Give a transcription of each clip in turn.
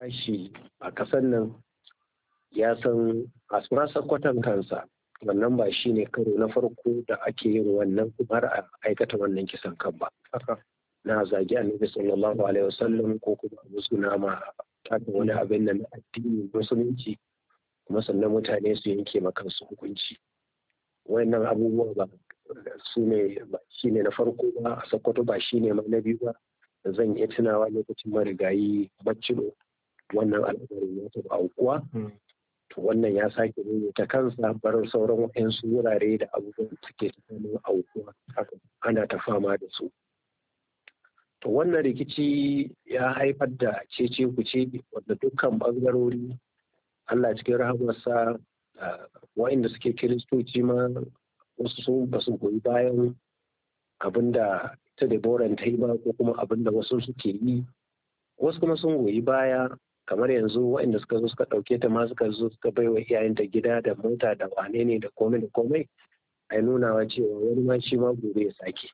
tashi a ƙasar nan ya san a kwatan kansa wannan ba shi ne karo na farko da ake yin wannan kuma a aikata wannan kisan kan ba. Na zagi annabi sallallahu alaihi wasallam ko kuma musguna ma takin wani abin da na addini musulunci kuma sannan mutane su yanke ma kansu hukunci. Wannan abubuwa ba su ne ba shi ne na farko ba a Sokoto, ba shi ne ma na biyu ba. Zan iya tunawa lokacin marigayi Baccido wannan al'amarin ya taɓa aukuwa. To wannan ya sake nuna ta kansa barin sauran waɗansu wurare da abubuwan suke tsakanin aukuwa ana ta fama da su. To wannan rikici ya haifar da cece kuce wanda dukkan ɓangarori Allah cikin rahamarsa waɗanda suke kiristoci ma wasu sun ba su goyi bayan abin da ita Deborah ta yi ba ko kuma abin da wasu suke yi, wasu kuma sun goyi baya kamar yanzu waɗanda suka zo suka ɗauke ta ma suka zo suka bai wa iyayenta gida da mota da wane ne da komai a nunawa cewa wani ma shi ma gobe ya sake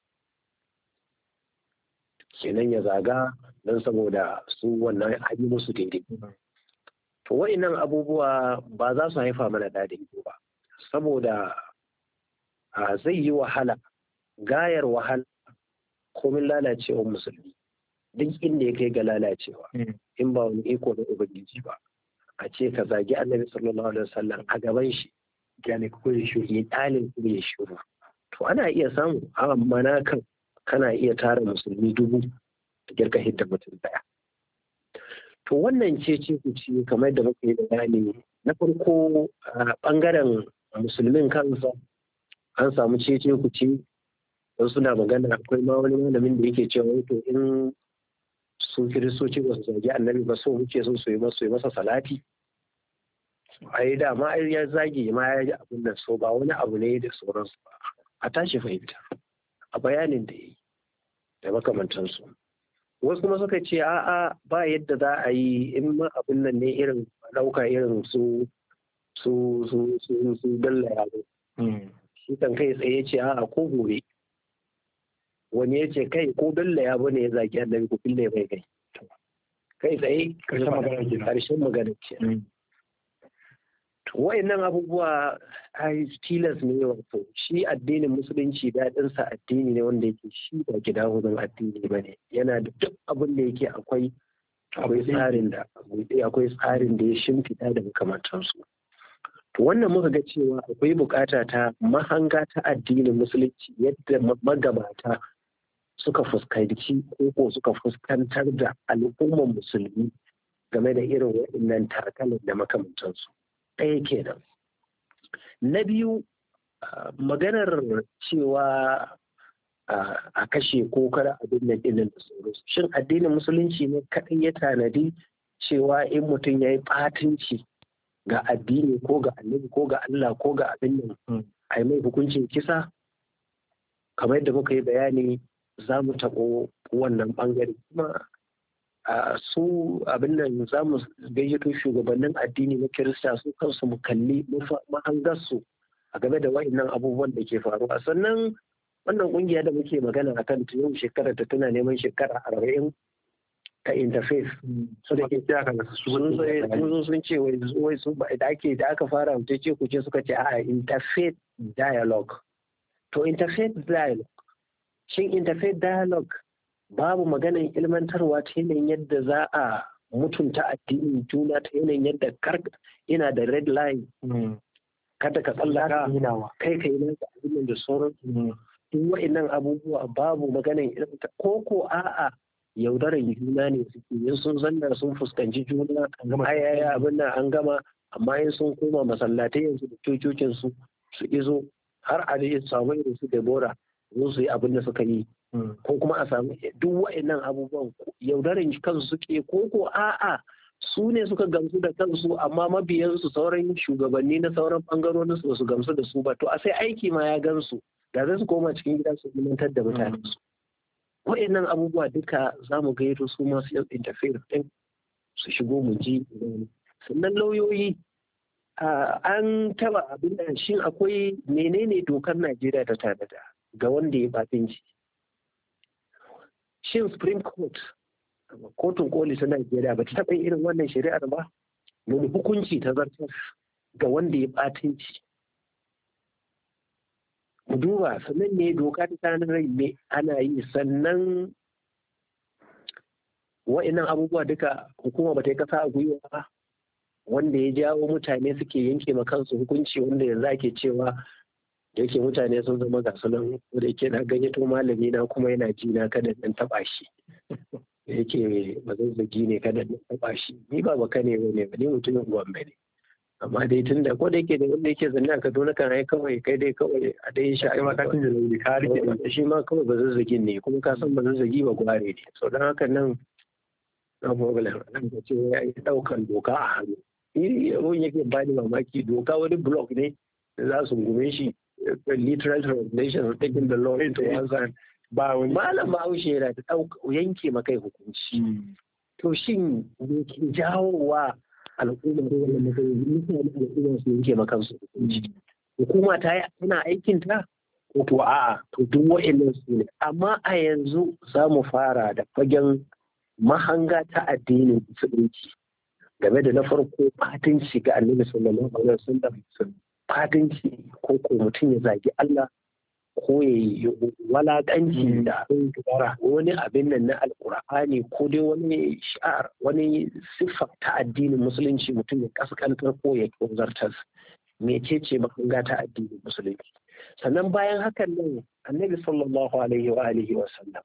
kenan ya zaga don saboda su wannan hali musu daidai. To waɗannan abubuwa ba za su haifa mana daɗin ba saboda zai yi wahala, gayar wahala komin lalacewar musulmi duk inda ya kai ga lalacewa in ba wani iko na ubangiji ba a ce ka zagi annabi sallallahu alaihi wasallam a gaban shi gane ko ya shiru ya dalin ko ya shiru to ana iya samu amma na kan kana iya tara musulmi 1000 da girka hidda mutum daya. To wannan ce ku ci kamar da muka yi bayani na farko a bangaren musulmin kansa an samu cece ku ci don suna magana akwai ma wani malamin da yake cewa to in su kiristoci ba su zagi annabi ba so muke son su yi masa salati ai da ma ai ya zagi ma ya yi abin nan so ba wani abu ne da sauransu ba a tashi fahimta a bayanin da yi da makamantansu. Wasu kuma suka ce a'a ba yadda za a yi in ma abin nan ne irin ɗauka irin su dalla yaro shi kan kai tsaye ce a'a ko gobe wani ya ce kai ko dalla ya bane ya zaki annabi ko fille bai kai tsaye karshen magana ce. Wa'annan abubuwa tilas ne wato shi addinin musulunci daɗinsa addini ne wanda yake shi ba gida hudun addini ba ne yana da duk abin da yake akwai tsarin da ya shimfiɗa da makamantansu. To wannan muka ga cewa akwai bukata ta mahanga ta addinin musulunci yadda magabata suka fuskanci ko suka fuskantar da al'ummar musulmi game da irin waɗannan takalin da makamantansu. Ɗaya kenan. Na biyu maganar cewa a kashe ko kada abin nan ɗin da sauransu. Shin addinin musulunci ne kaɗai ya tanadi cewa in mutum ya yi ɓatanci ga addini ko ga annabi ko ga Allah ko ga abin nan a yi mai hukuncin kisa? Kamar yadda muka yi bayani za mu taɓo wannan ɓangare kuma su abin nan za mu gayyato shugabannin addini na Kirista su kansu mu kalli mahangarsu a game da wa'annan abubuwan da ke faruwa. Sannan wannan kungiya da muke magana a kan yau shekarar ta tana neman shekara 40 ta interfaith su da ke sun ce wai su da aka fara ce ku ce suka ce a interfaith dialogue. To interfaith dialogue shin interfaith dialogue babu maganin ilmantarwa ta yanayin yadda za a mutunta addinin juna ta yanayin yadda ina da red line kada ka tsallaka kai ka yi nasa abin da sauran duk wa'annan abubuwa babu maganin ilmantar ko a'a yaudaran juna ne suke yin sun zanna sun fuskanci juna ayaya abin nan an gama amma in sun koma masallatai yanzu da cococin su izo har a samu irin su Deborah su yi abin da suka yi ko kuma a samu duk wa'annan abubuwan yaudaran kansu suke ko a'a su ne suka gamsu da kansu amma mabiyansu sauran shugabanni na sauran bangarorin su gamsu da su ba to a sai aiki ma ya gansu da zai su koma cikin gida su limantar da mutane su wa'annan abubuwa duka za mu gaito su masu yau interfere din su shigo mu ji. Sannan lauyoyi an taba abin da shin akwai menene dokar Najeriya ta tanada ga wanda ya batinci. Shin Supreme Court kotun koli ta Najeriya ba ta taɓa irin wannan shari'ar ba, wani hukunci ta zartar ga wanda ya ɓatanci. Mu duba, sannan ne doka ta tanar rai ne ana yi, sannan wa'annan abubuwa duka hukuma ba ta yi kasa a gwiwa ba, wanda ya jawo mutane suke yanke ma kansu hukunci, wanda yanzu ake cewa da yake mutane sun zama ga sunan da yake na gayyato malami na kuma yana ji na kada in taba shi, da yake mazazzagi ne kada in taba shi. Ni ba baka ne ba ni mutumin Gombe ne, amma dai tun da ko da yake da wanda yake zanne a Kaduna kan ai kawai kai dai kawai a dai sha ai makasin da lauri ka rike shi ma kawai mazazzagin ne, kuma ka san mazazzagi ba gware ne. So dan haka nan na problem nan da ce ya yi daukan doka a hannu. Ni abun yake bani mamaki, doka wani block ne za su gume shi, literal translation of taking the law into one's hand. Ba wani malam Bahaushe yana da yanke makai hukunci. To shin me ke jawowa al'ummar wannan mutane al'ummar su yanke makansu hukunci? Hukuma tana aikin ta ko to a'a to duk wa'annan su ne. Amma a yanzu za mu fara da fagen mahanga ta addinin musulunci game da na farko fatanci ga annabi sallallahu alaihi wasallam, fatanci ko mutum ya zagi Allah ko ya yi walaƙanci da wani abin nan na alƙur'ani ko dai wani sha'ar wani siffa ta addinin musulunci mutum ya kaskantar ko ya zartar, mecece mahanga ta addinin musulunci. Sannan bayan hakan nan annabi sallallahu alaihi wa alihi wa sallam,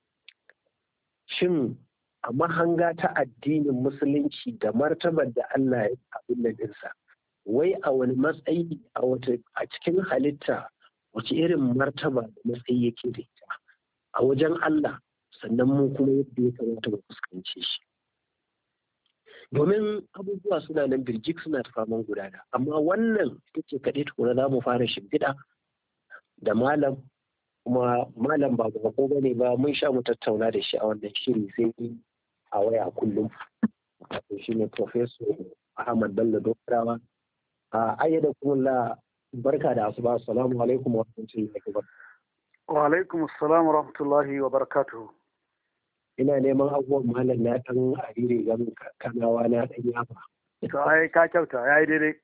shin a mahanga ta addinin musulunci da martabar da Allah ya abin da dinsa, wai a wani matsayi a cikin halitta wace irin martaba da matsayi yake da ita a wajen Allah, sannan mu kuma yadda ya kamata mu fuskance shi. Domin abubuwa suna nan birjik suna ta faman gudana, amma wannan ita ce kaɗai tukuna za mu fara shimfiɗa da malam, kuma malam ba ko bane ba, mun sha mu tattauna da shi a wannan shiri sai a waya kullum. Shi ne Professor Ahmad Bello Dokarawa. Ayyada kuma barka da asuba. Assalamu alaikum wa rahmatullahi wa barakatuh. Wa alaikum assalam wa rahmatullahi wa barakatuh. Ina neman abubuwan malam na ɗan arire gan kanawa na ɗan yafa. To ai ka kyauta, yayi daidai.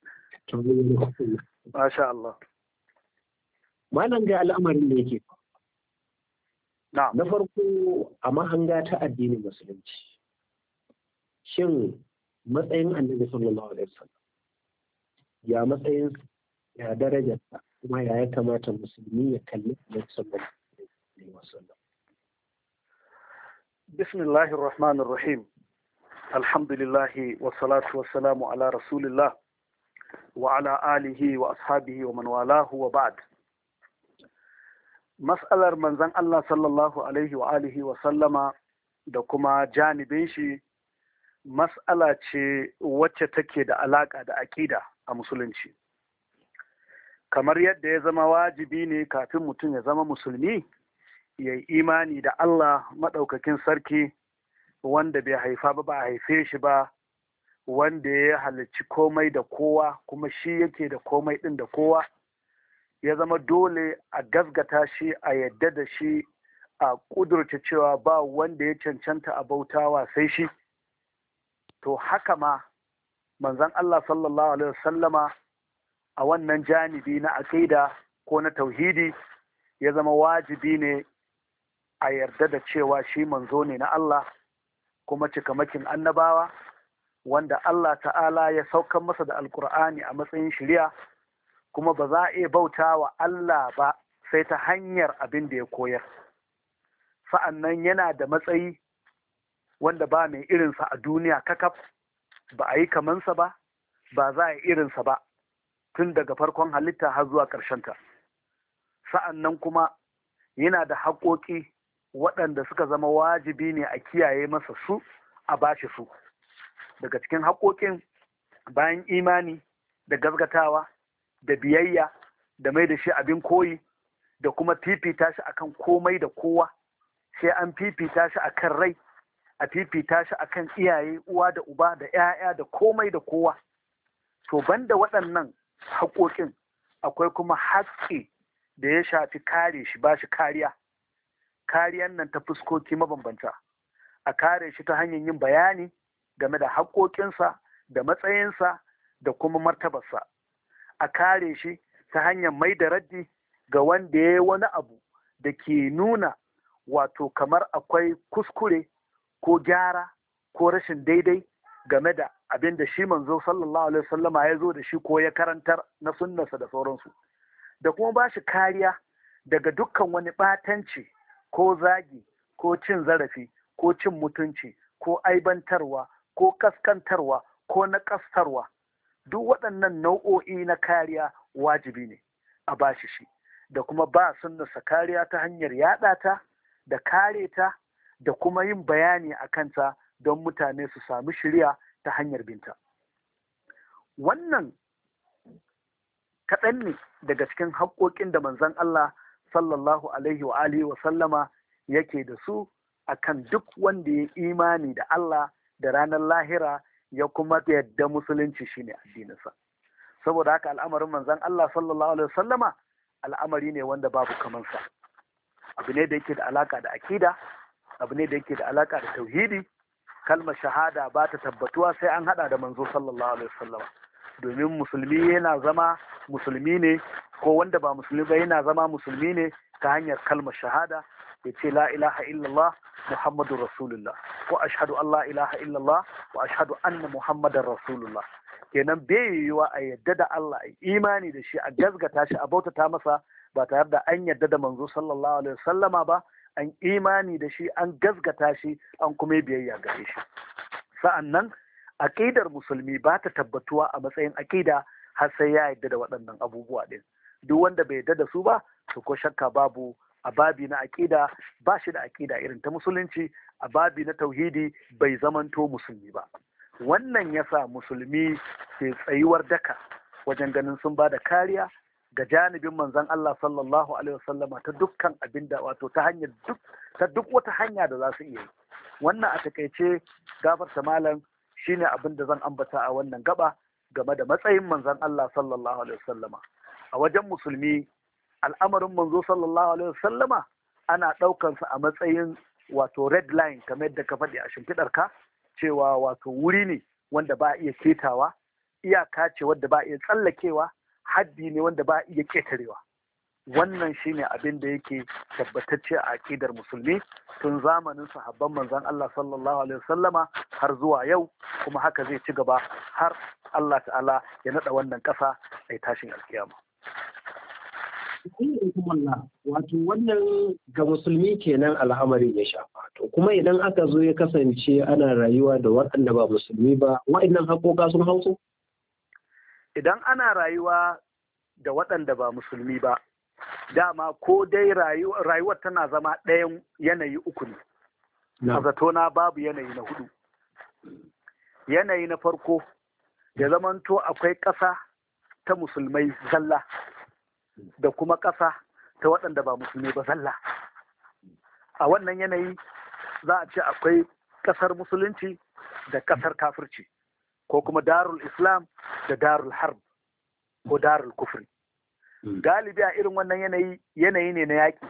Masha Allah. Malam ga al'amarin da yake. Na farko a mahanga ta addinin musulunci, shin matsayin annabi sallallahu alaihi wasallam ya matsayin ya darajarsa, kuma ya kamata musulmi ya kalli annabi sallallahu alaihi wasallam? Bismillahir Rahmanir Rahim. Alhamdulillahi wa salatu wa salamu ala Rasulillah wa ala alihi wa ashabihi wa man walahu wa ba'd. Mas'alar manzon Allah sallallahu alaihi wa alihi wa sallama da kuma janibin shi mas'ala ce wacce take da alaka da aƙida a musulunci. Kamar yadda ya zama wajibi ne kafin mutum ya zama musulmi ya yi imani da Allah maɗaukakin sarki, wanda bai haifa ba a haife shi ba, wanda ya halicci komai da kowa kuma shi yake da komai ɗin da kowa, ya zama dole a gasgata shi, a yadda da shi, a ƙudurta cewa ba wanda ya cancanta a bautawa sai shi. To haka ma manzon Allah sallallahu alaihi wasallama a wannan janibi na aqida ko na tauhidi ya zama wajibi ne a yarda da cewa shi manzo ne na Allah, kuma cikamakin annabawa, wanda Allah ta'ala ya saukar masa da alkur'ani a matsayin shari'a, kuma ba za a iya bauta wa Allah ba sai ta hanyar abin da ya koyar. Sa'annan yana da matsayi wanda ba mai irinsa a duniya kakaf, ba a yi kamansa ba, ba za a yi irinsa ba tun daga farkon halitta har zuwa ƙarshenta. Sa'annan kuma yana da haƙoƙi waɗanda suka zama wajibi ne a kiyaye masa su, a bashi su. Daga cikin haƙoƙin, bayan imani da gazgatawa da biyayya da mai da shi abin koyi da kuma fifita shi akan komai da kowa, sai an fifita shi akan rai, a fifita shi akan iyaye, uwa da uba da 'ya'ya da komai da kowa. To banda waɗannan haƙoƙin akwai kuma haƙƙi da ya shafi kare shi, ba shi kariya. Kariyan nan ta fuskoki mabambanta. a kare shi ta hanyar yin bayani game da haƙoƙinsa da matsayinsa da kuma martabarsa, a kare shi ta hanyar mai da raddi ga wanda ya yi wani abu da ke nuna wato kamar akwai kuskure ko gyara ko rashin daidai game da abin da shi manzo sallallahu alaihi wasallama ya zo da shi ko ya karantar na sunnarsa da sauransu, da kuma ba shi kariya daga dukkan wani ɓatanci ko zagi ko cin zarafi ko cin mutunci ko aibantarwa ko kaskantarwa ko naƙastarwa. Duk waɗannan nau'o'i na kariya wajibi ne a bashi shi, da kuma ba sunnarsa kariya ta hanyar yaɗa ta da kare ta da kuma yin bayani a kanta don mutane su sami shiriya ta hanyar binta. Wannan kaɗan ne daga cikin haƙoƙin da manzon Allah sallallahu alaihi wa alihi wa sallama yake da su akan duk wanda ya imani da Allah da ranar lahira ya kuma yadda musulunci shine addininsa. Saboda haka al'amarin manzon Allah sallallahu alaihi wa sallama al'amari ne wanda babu kamansa. Abu ne da yake da alaka da akida, abu ne da yake da alaka da tauhidi. Kalmar shahada ba ta tabbatuwa sai an hada da manzo sallallahu alaihi wasallam, domin musulmi yana zama musulmi ne, ko wanda ba musulmi ba yana zama musulmi ne ta hanyar kalmar shahada, ya ce la ilaha illallah muhammadur rasulullah ko ashhadu an la ilaha illallah wa ashhadu anna muhammadar rasulullah. Kenan bai yiwuwa a yadda da Allah, a imani da shi, a gazgata shi, a bautata masa ba tare da an yadda da manzo sallallahu alaihi wasallama ba, an imani da shi, an gazgata shi, an kuma biyayya gare shi. Sa'annan aqidar musulmi ba ta tabbatuwa a matsayin aqida har sai ya yadda da waɗannan abubuwa din. Duk wanda bai yadda da su ba, to ko shakka babu, a babi na aqida ba shi da aqida irin ta musulunci, a babi na tauhidi bai zamanto musulmi ba. Wannan yasa musulmi ke tsayuwar daka wajen ganin sun ba da kariya ga janibin manzon Allah sallallahu alaihi wasallama ta dukkan abinda, wato ta duk wata hanya da za su iya yi. Wannan a takaice, gafarta malam, shine abin da zan ambata a wannan gaba game da matsayin manzon Allah sallallahu alaihi wasallama. A wajen musulmi, al'amarin manzo sallallahu alaihi wasallama ana ɗaukansa a matsayin wato red line, kamar yadda ka faɗi a shimfiɗarka, cewa wato wuri ne wanda ba a iya ketawa, iyaka ce wadda ba a iya tsallakewa, haddi ne wanda ba a iya ketarewa. Wannan shine abin da yake tabbatacce a aƙidar musulmi tun zamanin sahabban manzon Allah sallallahu alaihi wasallama har zuwa yau, kuma haka zai ci gaba har Allah ta'ala ya naɗa wannan ƙasa a tashin alkiyama. Wato wannan ga musulmi kenan al'amari ya shafa. To kuma idan aka zo ya kasance ana rayuwa da waɗanda ba musulmi ba, waɗannan haƙoƙa sun hausu? Idan ana rayuwa da waɗanda ba musulmi ba, dama ko dai rayuwar tana zama ɗayan yanayi uku ne. A zatona babu yanayi na hudu. Yanayi na farko, ya zamanto akwai ƙasa ta musulmai zalla da kuma ƙasa ta waɗanda ba musulmi ba zalla. A wannan yanayi za a ce akwai ƙasar musulunci da ƙasar kafirci, ko kuma darul islam da darul harb ko darul kufri. Galibi a irin wannan yanayi ne na yaƙi.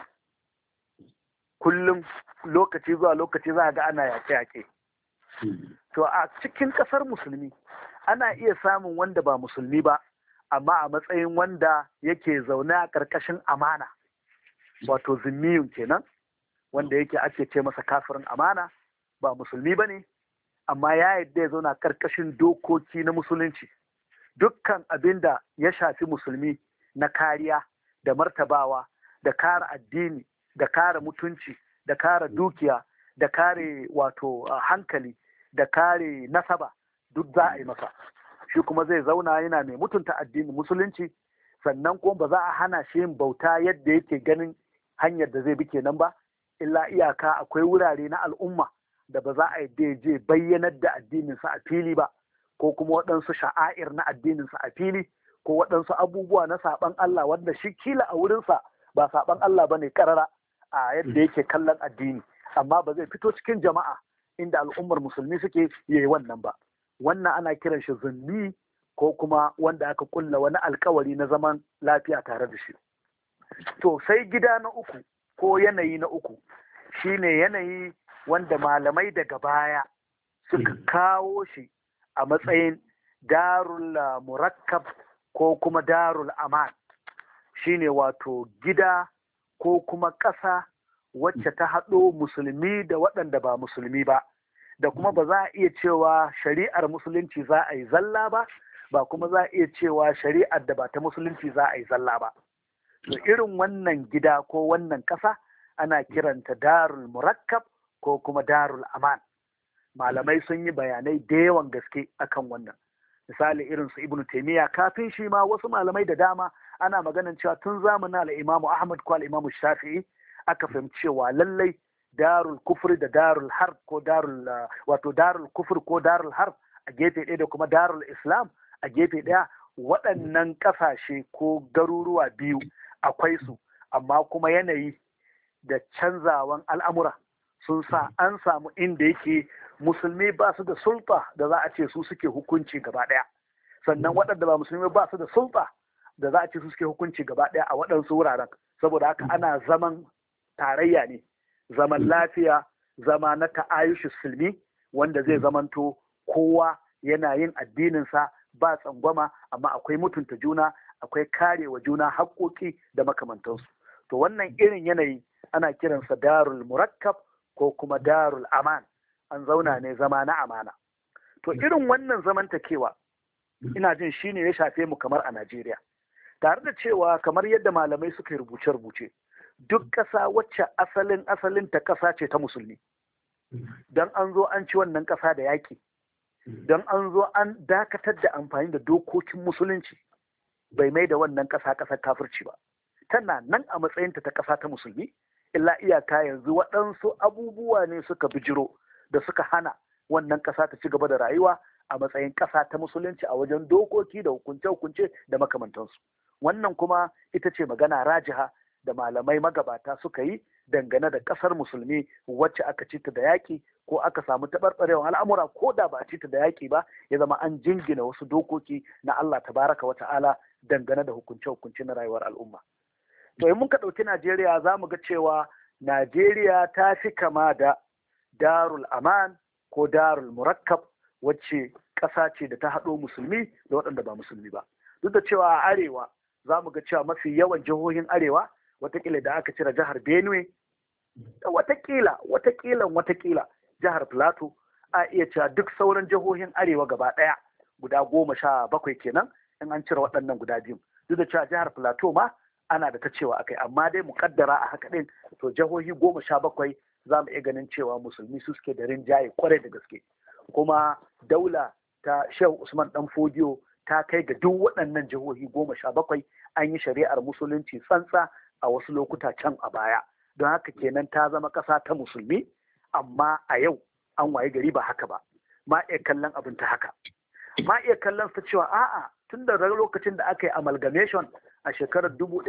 Kullum lokaci zuwa lokaci za a ga ana yaƙe-yaƙe. To a cikin ƙasar musulmi ana iya samun wanda ba musulmi ba, amma a matsayin wanda yake zaune a ƙarƙashin amana, wato zimmiyun kenan, wanda yake ake ce masa kafirin amana, ba musulmi ba ne, amma ya yadda ya zauna ƙarƙashin dokoki na musulunci. Dukkan abin da ya shafi musulmi na kariya da martabawa da kare addini da kare mutunci da kare dukiya da kare wato hankali da kare nasaba, duk za a yi masa. Shi kuma zai zauna yana mai mutunta addinin musulunci, sannan kuma ba za a hana shi yin bauta yadda yake ganin hanyar da zai bi kenan ba, illa iyaka akwai wurare na al'umma da ba za a yi je bayyanar da addininsa a fili ba, ko kuma waɗansu sha'air na addininsa a fili, ko waɗansu abubuwa na saɓan Allah wanda shi kila a wurinsa ba saɓan Allah ba ne ƙarara a yadda yake kallon addini, amma ba zai fito cikin jama'a inda al'ummar musulmi suke yi wannan ba. Wannan ana kiran shi zunni, ko kuma wanda aka kulla wani alkawari na zaman lafiya tare da shi. To sai gida na uku ko yanayi na uku shine yanayi wanda malamai daga baya suka kawo shi a matsayin darul murakkab ko kuma darul aman, shine wato gida ko kuma ƙasa wacce ta haɗo musulmi da waɗanda ba musulmi ba, da kuma ba za a iya cewa shari'ar musulunci za a yi zalla ba kuma za a iya cewa shari'ar da ba ta musulunci za a yi zalla ba. To irin wannan gida ko wannan ƙasa ana kiranta darul murakkab ko kuma darul aman. Malamai sun yi bayanai da yawan gaske akan wannan. Misali irin su Ibn Taymiyyah, kafin shi ma wasu malamai da dama ana maganin cewa tun zamanin al-Imam Ahmad ko al-Imam Shafi'i aka fahimci cewa lallai darul kufri da darul harb ko darul kufri ko darul harb a gefe ɗaya da kuma darul islam a gefe ɗaya, waɗannan ƙasashe ko garuruwa biyu akwai su, amma kuma yanayi da canzawan al'amura sun sa an samu inda yake musulmi ba su da sulta da za a ce su suke hukunci gaba ɗaya, sannan waɗanda ba musulmi ba su da sulta da za a ce su suke hukunci gaba ɗaya a waɗansu wuraren. Saboda haka ana zaman tarayya ne, zaman lafiya, zama na ta'ayushi sulmi, wanda zai zamanto kowa yana yin addininsa ba tsangwama, amma akwai mutunta juna, akwai karewa juna haƙƙoƙi da makamantansu. To wannan irin yanayi ana kiransa darul murakkab ko kuma darul aman, an zauna ne zama na amana. To irin wannan zamantakewa ina jin shine ya shafe mu kamar a Najeriya, tare da cewa kamar yadda malamai suka yi rubuce-rubuce, duk ƙasa wacce asalin ta ƙasa ce ta musulmi, don an zo an ci wannan ƙasa da yaƙi, don an zo an dakatar da amfani da dokokin musulunci, bai mai da wannan ƙasa ƙasar kafirci ba, tana nan a matsayinta ta ƙasa ta musulmi, illa iyaka yanzu waɗansu abubuwa ne suka bijiro da suka hana wannan ƙasa ta ci gaba da rayuwa a matsayin ƙasa ta musulunci a wajen dokoki da hukunce-hukunce da makamantansu. Wannan kuma ita ce magana rajiha da malamai magabata suka yi dangane da ƙasar musulmi wacce aka ci ta da yaƙi ko aka samu taɓarɓarewar al'amura, ko da ba a ci ta da yaƙi ba, ya zama an jingina wasu dokoki na Allah tabaraka wa ta'ala dangane da hukunce-hukunce na rayuwar al'umma. To in muka ɗauki Najeriya za mu ga cewa Najeriya ta fi kama da darul aman ko darul murakkab, wacce ƙasa ce da ta haɗo musulmi da waɗanda ba musulmi ba. Duk da cewa a arewa za mu ga cewa mafi yawan jihohin arewa, watakila da aka cire jihar Benue, watakila jihar Plateau, a iya cewa duk sauran jihohin arewa gaba ɗaya guda 17 kenan in an cire waɗannan guda biyu. Duk da cewa jihar Plateau ma ana da ta cewa akai, amma dai muƙaddara a haka ɗin, to jihohi 17 za mu iya ganin cewa musulmi su suke da rinjaye kwarai da gaske. Kuma daula ta Shehu Usman Dan Fodiyo ta kai ga duk waɗannan jihohi 17 an yi shari'ar musulunci tsantsa a wasu lokuta can a baya. Don haka kenan ta zama ƙasa ta musulmi, amma a yau an waye gari ba haka ba. Ma iya kallon abin ta haka. Ma iya kallon ta cewa a'a, tun da lokacin da aka yi amalgamation a shekarar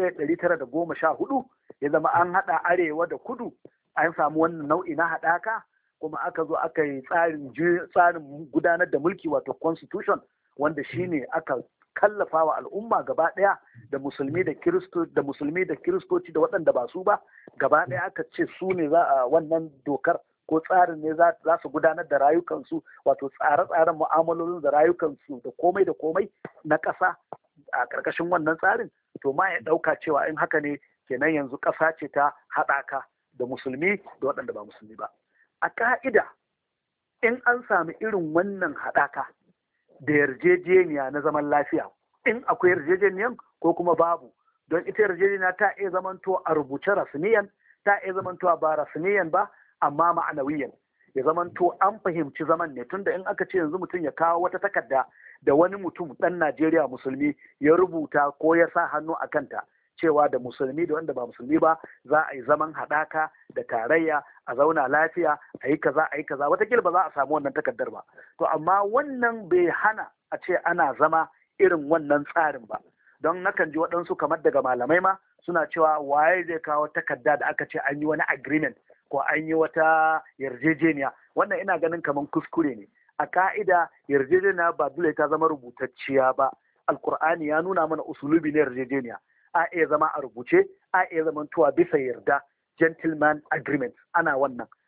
1914 ya zama an haɗa arewa da kudu, an samu wannan nau'i na haɗaka, kuma aka zo aka yi tsarin gudanar da mulki wato constitution, wanda shine aka kallafa wa al'umma gaba ɗaya da musulmi da kiristoci da waɗanda ba su ba, gaba ɗaya aka ce su ne za a wannan dokar ko tsarin ne za su gudanar da rayukansu, wato tsare-tsaren mu'amalolin da rayukansu da komai na ƙasa a ƙarƙashin wannan tsarin. To ma ya ɗauka cewa in haka ne kenan yanzu ƙasa ce ta haɗaka da musulmi da waɗanda ba musulmi ba. A ka'ida in an sami irin wannan haɗaka da yarjejeniya na zaman lafiya, in akwai yarjejeniyan ko kuma babu, don ita yarjejeniya ta iya zamanto a rubuce rasmiyan, ta iya zamanto ba rasmiyan ba amma ma'anawiyan, ya zamanto an fahimci zaman ne, tunda in aka ce yanzu mutum ya kawo wata takarda da wani mutum ɗan Najeriya musulmi ya rubuta ko ya sa hannu a kanta cewa da musulmi da wanda ba musulmi ba za a yi zaman haɗaka da tarayya, a zauna lafiya, a yi kaza watakila ba za a samu wannan takardar ba. To amma wannan bai hana a ce ana zama irin wannan tsarin ba, don nakan ji waɗansu kamar daga malamai ma suna cewa waye zai kawo takarda da aka ce an yi wani agreement ko an yi wata yarjejeniya. Wannan ina ganin kamar kuskure ne. A ka'ida yarjejeniya ba dole ta zama rubutacciya ba. Alkur'ani ya nuna mana usulubi na yarjejeniya. A iya zama a rubuce, a iya zama tuwa bisa yarda, gentleman agreement, ana wannan.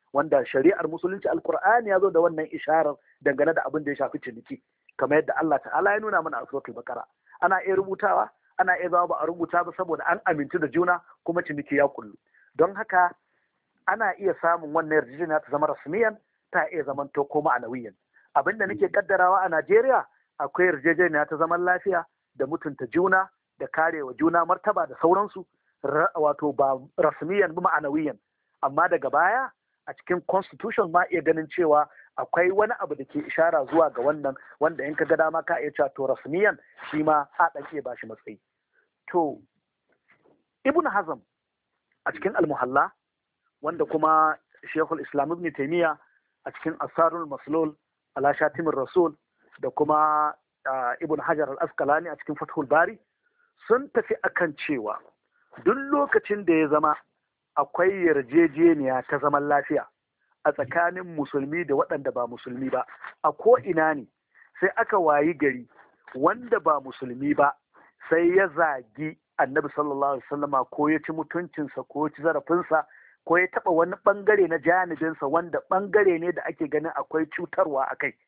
wanda shari'ar musulunci alkur'ani ya zo da wannan isharar dangane da abin da ya shafi ciniki kamar yadda Allah ta'ala ya nuna mana a suratul baqara ana iya rubutawa ana iya zama ba a rubuta ba saboda an amintu da juna kuma ciniki ya kullu don haka ana iya samun wannan yarjejeniya ta zama rasmiyan ta iya zaman to ko ma'anawiyan abinda nake kaddarawa a Najeriya akwai yarjejeniya ta zaman lafiya da mutunta juna da karewa juna martaba da sauransu wato ba rasmiyan ba ma'anawiyan amma daga baya a cikin constitution ma iya ganin cewa akwai wani abu da ke ishara zuwa ga wannan wanda in ka ga dama ka iya cewa to rasmiyan shi ma a ɗan iya bashi matsayi to ibn hazm a cikin al-muhalla wanda kuma shekul islam ibn taymiya a cikin asarul maslul ala shatimin rasul da kuma ibn hajar al-asqalani a cikin fathul bari sun tafi akan cewa duk lokacin da ya zama akwai yarjejeniya ta zaman lafiya a tsakanin musulmi da waɗanda ba musulmi ba a ko ina ne sai aka wayi gari wanda ba musulmi ba sai ya zagi annabi sallallahu alaihi wasallama ko ya ci mutuncinsa ko ya ci zarafinsa ko ya taɓa wani ɓangare na janibinsa wanda ɓangare ne da ake ganin akwai cutarwa a kai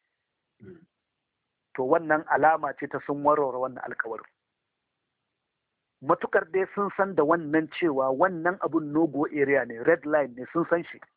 to wannan alama ce ta sun warware wannan alkawarin matukar dai sun san da wannan cewa wannan abun no-go area ne red line ne sun san shi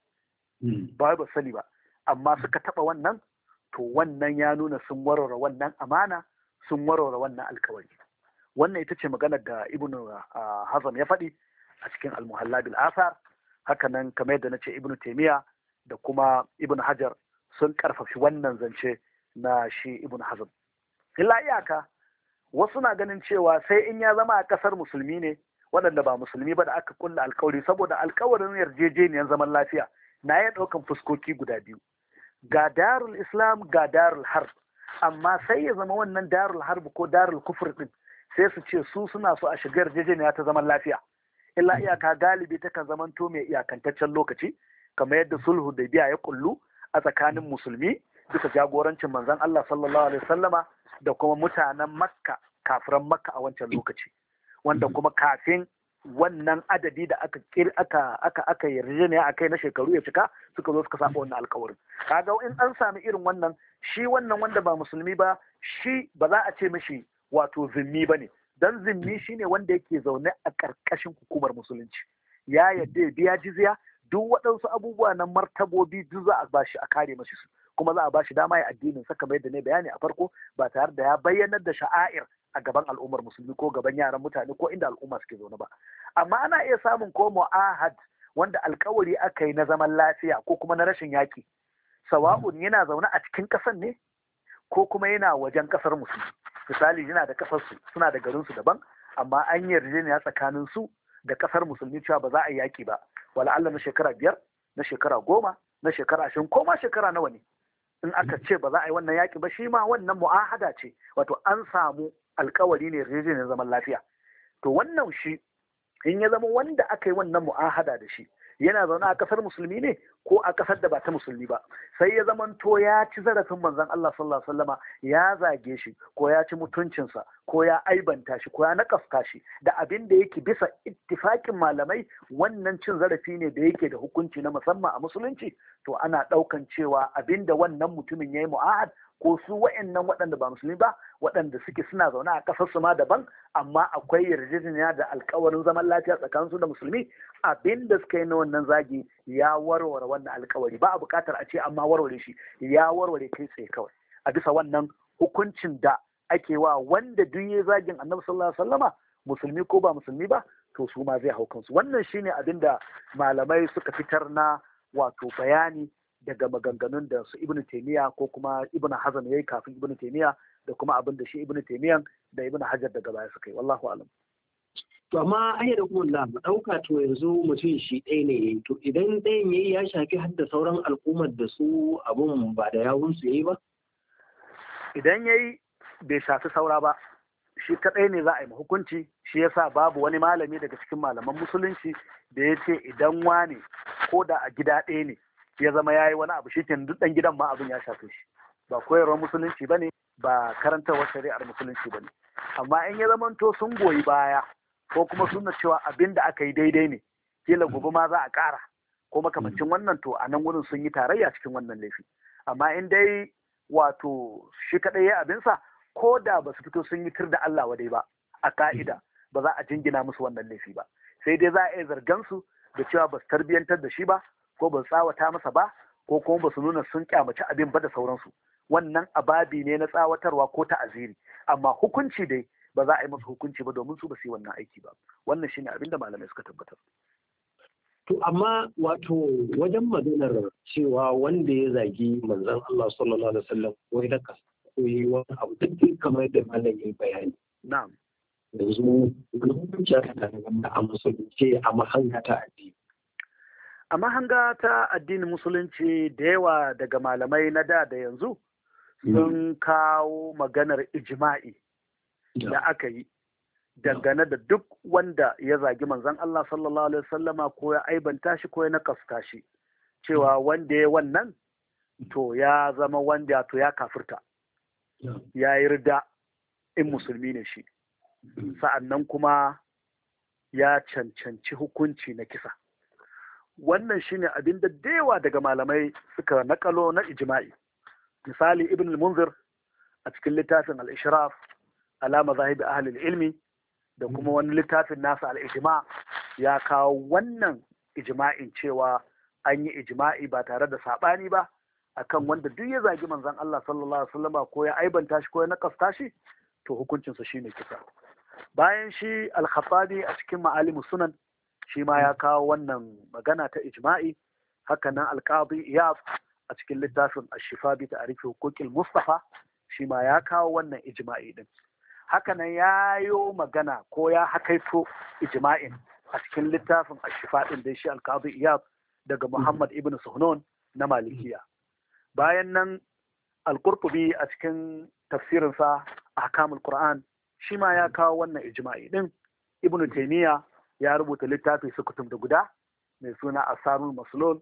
ba sani ba amma suka taba wannan to wannan ya nuna sun warware wannan amana sun warware wannan alkawari wannan ita ce maganar da ibnu hazm ya faɗi a cikin al-muhalla bil asar haka nan kamar yadda nace ibnu taymiya da kuma ibnu hajar sun karfafi wannan zance na shi ibnu hazm illa iyaka wasu na ganin cewa sai in ya zama a kasar musulmi ne waɗanda ba musulmi ba da aka kulla alkawari saboda alkawarin yarjejeniyar zaman lafiya na ya ɗaukan fuskoki guda biyu ga darul islam ga darul harb amma sai ya zama wannan darul harb ko darul kufur din sai su ce su suna so a shiga yarjejeniya ta zaman lafiya illa iyaka galibi takan zamanto mai iyakantaccen lokaci kamar yadda sulhu da biya ya kullu a tsakanin musulmi bisa jagorancin manzon Allah sallallahu alaihi wasallama da kuma mutanen makka kafiran makka a wancan lokaci wanda kuma kafin wannan adadi da aka yarjejeniya a kai na shekaru ya cika suka zo suka saba wannan alkawarin kaga in an sami irin wannan shi wannan wanda ba musulmi ba shi ba za a ce mishi wato zimmi ba ne dan zimmi shine wanda yake zaune a ƙarƙashin hukumar musulunci ya yadda ya biya jizya duk waɗansu abubuwa na martabobi duk za a bashi a kare mashi su kuma za a bashi dama ya addinin sa kamar yadda ne bayani a farko ba tare da ya bayyanar da sha'air a gaban al'ummar musulmi ko gaban yaran mutane ko inda al'umma suke zaune ba amma ana iya samun ko mu'ahad wanda alkawari aka yi na zaman lafiya ko kuma na rashin yaki sawa'un yana zaune a cikin ƙasar ne ko kuma yana wajen ƙasar musulmi misali yana da ƙasar su suna da garin su daban amma an yarjejeniya tsakanin su da ƙasar musulmi cewa ba za a yi yaki ba wala Allah na shekara 5 na shekara 10 na shekara 20 ko ma shekara nawa ne in aka ce ba za a yi wannan yaki ba shi ma wannan mu'ahada ce wato an samu alkawari ne yarjejeniyar zaman lafiya to wannan shi in ya zama wanda aka yi wannan mu'ahada da shi yana zaune a kasar musulmi ne ko a kasar da ba ta musulmi ba sai ya zama to ya ci zarafin manzon Allah sallallahu alaihi wasallama ya zage shi ko ya ci mutuncinsa ko ya aibanta shi ko ya nakasta shi da abin da yake bisa ittifakin malamai wannan cin zarafi ne da yake da hukunci na musamman a musulunci to ana ɗaukan cewa abin da wannan mutumin ya yi mu'ahad ko su wa'annan waɗanda ba musulmi ba waɗanda suke suna zaune a ƙasar su ma daban amma akwai yarjejeniya da alkawarin zaman lafiya tsakanin su da musulmi abin da suka yi na wannan zagi ya warware wannan alkawari ba a buƙatar a ce amma warware shi ya warware kai tsaye kawai a bisa wannan hukuncin da ake wa wanda duk ya zagin annabi sallallahu alaihi wasallama musulmi ko ba musulmi ba to su ma zai hau kansu wannan shine abin da malamai suka fitar na wato bayani daga maganganun da su ibnu taymiya ko kuma ibnu hazm yayi kafin ibnu taymiya da kuma abin da shi ibnu taymiyan da ibnu hajar daga baya suka yi wallahu alam to amma ayyar da kuma mu dauka to yanzu mutum shi ɗaya ne to idan ɗayan yayi ya shafi har da sauran al'ummar da su abun ba da yawun su yayi ba idan yayi bai shafi saura ba shi kadai ne za a yi hukunci shi yasa babu wani malami daga cikin malaman musulunci da ya ce idan wane ko da a gida ɗaya ne ya zama ya yi wani abu shi ke duk ɗan gidan ma abin ya shafe shi ba koyarwar musulunci ba ne ba karantarwar shari'ar musulunci ba ne amma in ya zamanto sun goyi baya ko kuma suna cewa abin da aka yi daidai ne kila gobe ma za a ƙara ko makamancin wannan, to a nan wurin sun yi tarayya cikin wannan laifi. Amma in dai wato shi kaɗai ya abinsa, ko da ba su fito sun yi tir da Allah wadai ba, a ka'ida ba za a jingina musu wannan laifi ba, sai dai za a iya zargan su da cewa ba su tarbiyyantar da shi ba, ko ba su tsawata masa ba, ko kuma ba su nuna sun kyamaci abin ba da sauransu. Wannan ababi ne na tsawatarwa ko ta'aziri, amma hukunci dai ba za a yi musu hukunci ba domin su ba su yi wannan aiki ba. Wannan shine abin da malamai suka tabbatar. To amma wato wajen maganar cewa wanda ya zagi manzon Allah sallallahu alaihi wasallam ko ya daka ko yi wani abu duk kamar da malamin bayani. Na'am. Yanzu wani hukunci aka da wanda a musulunci a mahanga ta addini. A mahanga ta addinin musulunci da yawa daga malamai na da yanzu sun kawo maganar ijma'i da aka yi dangane da duk wanda ya zagi manzon Allah sallallahu alaihi wasallama ko ya aibanta shi ko ya nakasta shi, cewa wanda ya wannan to ya zama wanda to ya kafirta, ya yi rida in musulmi ne shi, sa'annan kuma ya cancanci hukunci na kisa. Wannan shine abin da yawa daga malamai suka nakalo na ijma'i. Misali Ibn al-Munzir a cikin littafin al-Ishraf ala mazahib ahli al-ilmi da kuma wani littafin nasa al-Ijma' ya kawo wannan ijma'in cewa an yi ijma'i ba tare da sabani ba akan wanda duk ya zagi manzon Allah sallallahu alaihi wasallam ko ya aibanta shi ko ya nakasta shi, to hukuncinsa shine kisa. Bayan shi al-Khattabi a cikin Ma'alimus Sunan shi ma ya kawo wannan magana ta ijma'i. Haka nan al-Qadi Iyad a cikin littafin Ash-Shifa bi Ta'rif Huquqil Mustafa shi ma ya kawo wannan ijma'i din. Haka nan ya yo magana ko ya hakaito ijma'in a cikin littafin Ash-Shifa din da shi al-Qadi Iyad daga Muhammad ibn Suhnun na Malikiya. Bayan nan al-Qurtubi a cikin tafsirinsa Ahkamul Qur'an shi ma ya kawo wannan ijma'i din. Ibn Taymiyyah ya rubuta littafi sukutum da guda mai suna Asarul Maslul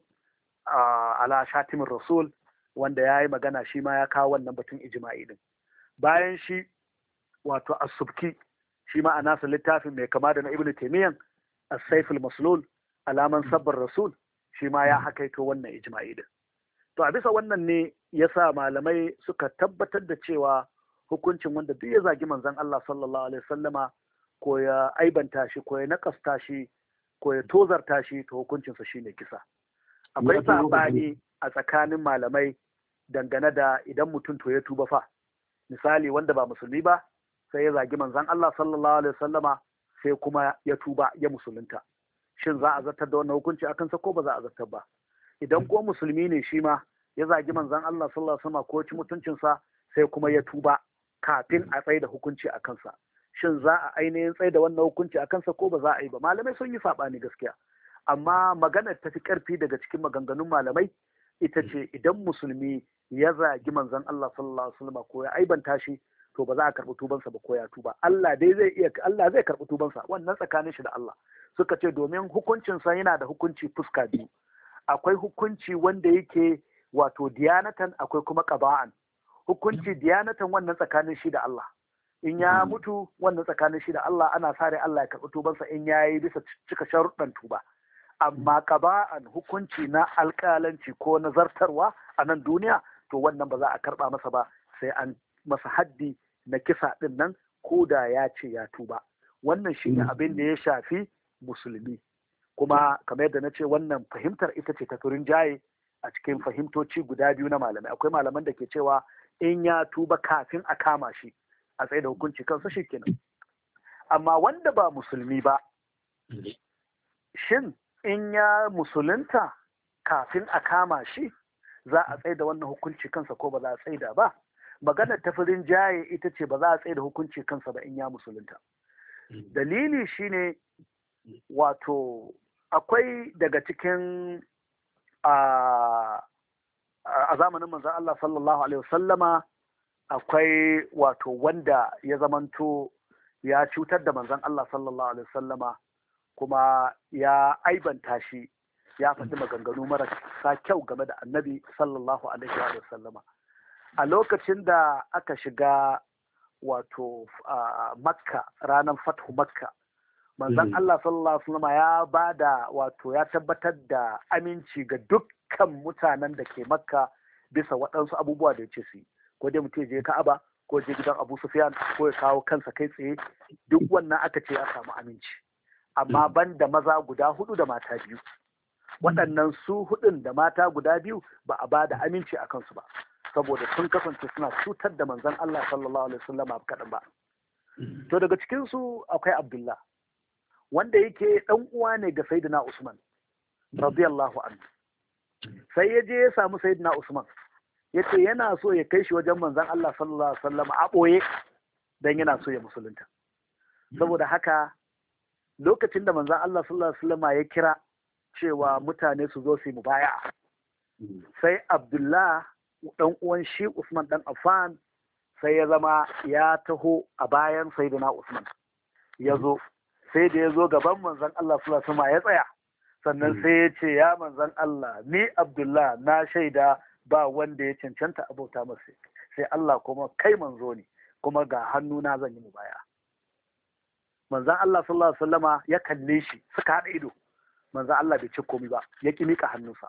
ala Shatimin Rasul, wanda ya yi magana shi ma ya kawo wannan batun ijma'i din. Bayan shi wato As-Subki shi ma a nasa littafin mai kama da na Ibn Taymiyyah As-Saiful Maslul alaman sabbar Rasul shi ma ya hakaito wannan ijma'i din. To a bisa wannan ne yasa malamai suka tabbatar da cewa hukuncin wanda duk ya zagi manzon Allah sallallahu alaihi wasallama ko ya aibanta shi ko ya nakasta shi ko ya tozarta shi, to hukuncinsa shine kisa. Akwai sabani a tsakanin malamai dangane da idan mutum to ya tuba fa. Misali wanda ba musulmi ba sai ya zagi manzon Allah sallallahu alaihi wasallama sai kuma ya tuba ya musulunta, shin za a zartar da wannan hukunci akan sa ko ba za a zartar ba? Idan ko musulmi ne shi ma ya zagi manzon Allah sallallahu alaihi wasallama ko ci mutuncinsa sai kuma ya tuba kafin a tsaye da hukunci a kansa, shin za a ainihin tsaye da wannan hukunci a kansa ko ba za a yi ba? Malamai sun yi saɓani gaskiya, amma maganar tafi ƙarfi daga cikin maganganun malamai ita ce idan musulmi ya zagi manzon Allah sallallahu alaihi wasallam ko ya aibanta shi, to ba za a karɓi tubansa ba ko ya tuba. Allah zai karɓi tubansa, wannan tsakanin shi da Allah. Suka ce domin hukuncinsa yana da hukunci fuska biyu, akwai hukunci wanda yake wato diyanatan, akwai kuma qaba'an. Hukunci diyanatan wannan tsakanin shi da Allah, in ya mutu wannan tsakanin shi da Allah ana sare Allah ya karɓi tubansa in ya yi bisa cika sharuɗan tuba. Amma qaba'an hukunci na alƙalanci ko na zartarwa a nan duniya, to wannan ba za a karɓa masa ba sai an masa haddi na kisa ɗin nan ko da ya ce ya tuba. Wannan shi ne abin da ya shafi musulmi, kuma kamar yadda na ce wannan fahimtar ita ce ta turin jaye a cikin fahimtoci guda biyu na malamai. Akwai malaman da ke cewa in ya tuba kafin a kama shi a tsaye da hukunci kansa shi kenan. Amma wanda ba musulmi ba, shin in ya musulunta kafin a kama shi za a tsaye da wannan hukunci kansa ko ba za a tsaye da ba? Maganar tafirin jaye ita ce ba za a tsaye da hukunci kansa ba in ya musulunta. Dalili shine wato akwai daga cikin a zamanin manzon Allah sallallahu alaihi wasallama akwai wato wanda ya zamanto ya cutar da manzon Allah sallallahu alaihi wasallama kuma ya aibanta shi, ya faɗi maganganu marasa kyau game da annabi sallallahu alaihi wasallama. A lokacin da aka shiga wato Makka, ranar fathu Makka, manzon Allah sallallahu alaihi wasallam ya bada wato ya tabbatar da aminci ga dukkan mutanen da ke Makka bisa waɗansu abubuwa da yace su yi, ko dai mutum je Ka'aba ko je gidan Abu Sufyan ko ya kawo kansa kai tsaye, duk wannan aka ce ya samu aminci, amma ban da maza guda 4 da mata 2. Waɗannan su 4 da mata guda 2 ba a ba da aminci a kansu ba, saboda sun kasance suna cutar da manzon Allah sallallahu alaihi wasallam kaɗan ba. To daga cikin su akwai Abdullah, wanda yake ɗan uwa ne ga Sayyidina Usman radiyallahu anhu. Sai ya je ya samu Sayyidina Usman, ya ce yana so ya kai shi wajen manzon Allah sallallahu alaihi wasallam a ɓoye dan yana so ya musulunta. Saboda haka lokacin da manzon Allah sallallahu alaihi wasallam ya kira cewa mutane su zo su yi mubaya'a, sai Abdullah dan uwan shi Usman dan Affan sai ya zama ya taho a bayan Sayyidina Usman, ya zo sai da ya zo gaban manzon Allah sallallahu alaihi wasallam ya tsaya, sannan sai ya ce ya manzon Allah, ni Abdullah na shaida ba wanda ya cancanta abota masa sai Allah, kuma kai manzo ne, kuma ga hannuna zan yi mubaya'a. Manzon Allah sallallahu alaihi wasallama ya kalle shi, suka haɗa ido. Manzon Allah bai ce komai ba, ya ki mika hannunsa.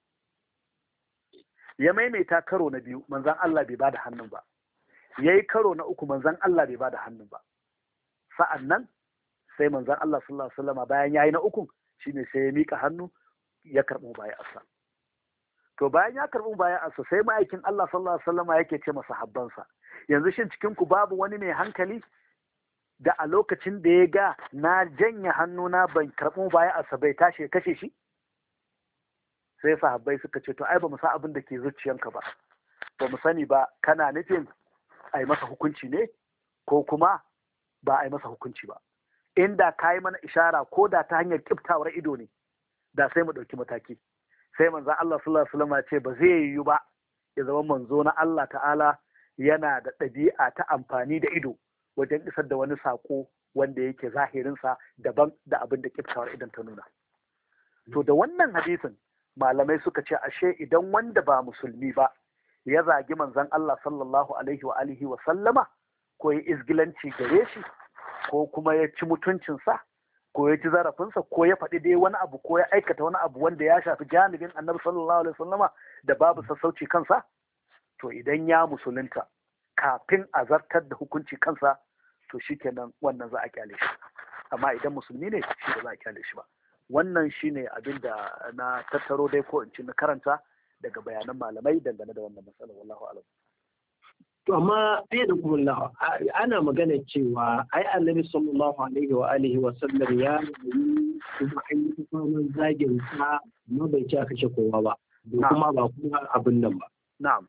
Ya maimaita karo na biyu, manzon Allah bai bada hannun ba. Yayi karo na uku, manzon Allah bai bada hannun ba. Sa'annan sai manzon Allah sallallahu alaihi wasallama bayan yayi na uku, shine sai ya mika hannu ya karɓi mubaya'arsa. To bayan ya karɓi mubaya'arsa sai ma'aikin Allah sallallahu alaihi wasallama yake ce masa habbansa, yanzu shin cikin ku babu wani mai hankali da a lokacin da ya ga na janye hannuna ban karɓi mubaya'arsa bai tashi ya kashe shi? Sai sahabbai suka ce to ai ba mu san abin da ke zuciyanka ba, ba mu sani ba kana nufin a yi masa hukunci ne ko kuma ba a yi masa hukunci ba. Inda ka yi mana ishara ko da ta hanyar kiftawar ido ne, da sai mu ɗauki mataki. Sai manzo Allah sallallahu alaihi wasallam ce ba zai yiwu ba ya zama manzo na Allah ta'ala yana da ɗabi'a ta amfani da ido wajen isar da wani sako wanda yake zahirinsa daban da abin da kiftawar idan ta nuna. To da wannan hadisin malamai suka ce ashe idan wanda ba musulmi ba ya zagi manzon Allah sallallahu alaihi wa alihi wa sallama, ko ya izgilanci gare shi, ko kuma ya ci mutuncinsa, ko ya ci zarafinsa, ko ya faɗi dai wani abu, ko ya aikata wani abu wanda ya shafi janibin annabi sallallahu alaihi wasallama da babu sassauci kansa, to idan ya musulunta kafin a zartar da hukunci kansa, to shikenan wannan za a kyale shi. Amma idan musulmi ne, shi ba za a kyale shi ba. Wannan shine abin da na tattaro dai ko in ci na karanta daga bayanan malamai dangane da wannan matsalar, wallahu a'lam. To amma sai da kuma ana magana cewa ai Annabi sallallahu alaihi wa alihi wa sallam ya yi kuma an yi kwanan zagin sa, amma bai ci a kashe kowa ba, kuma ba kuma abin nan ba. Na'am.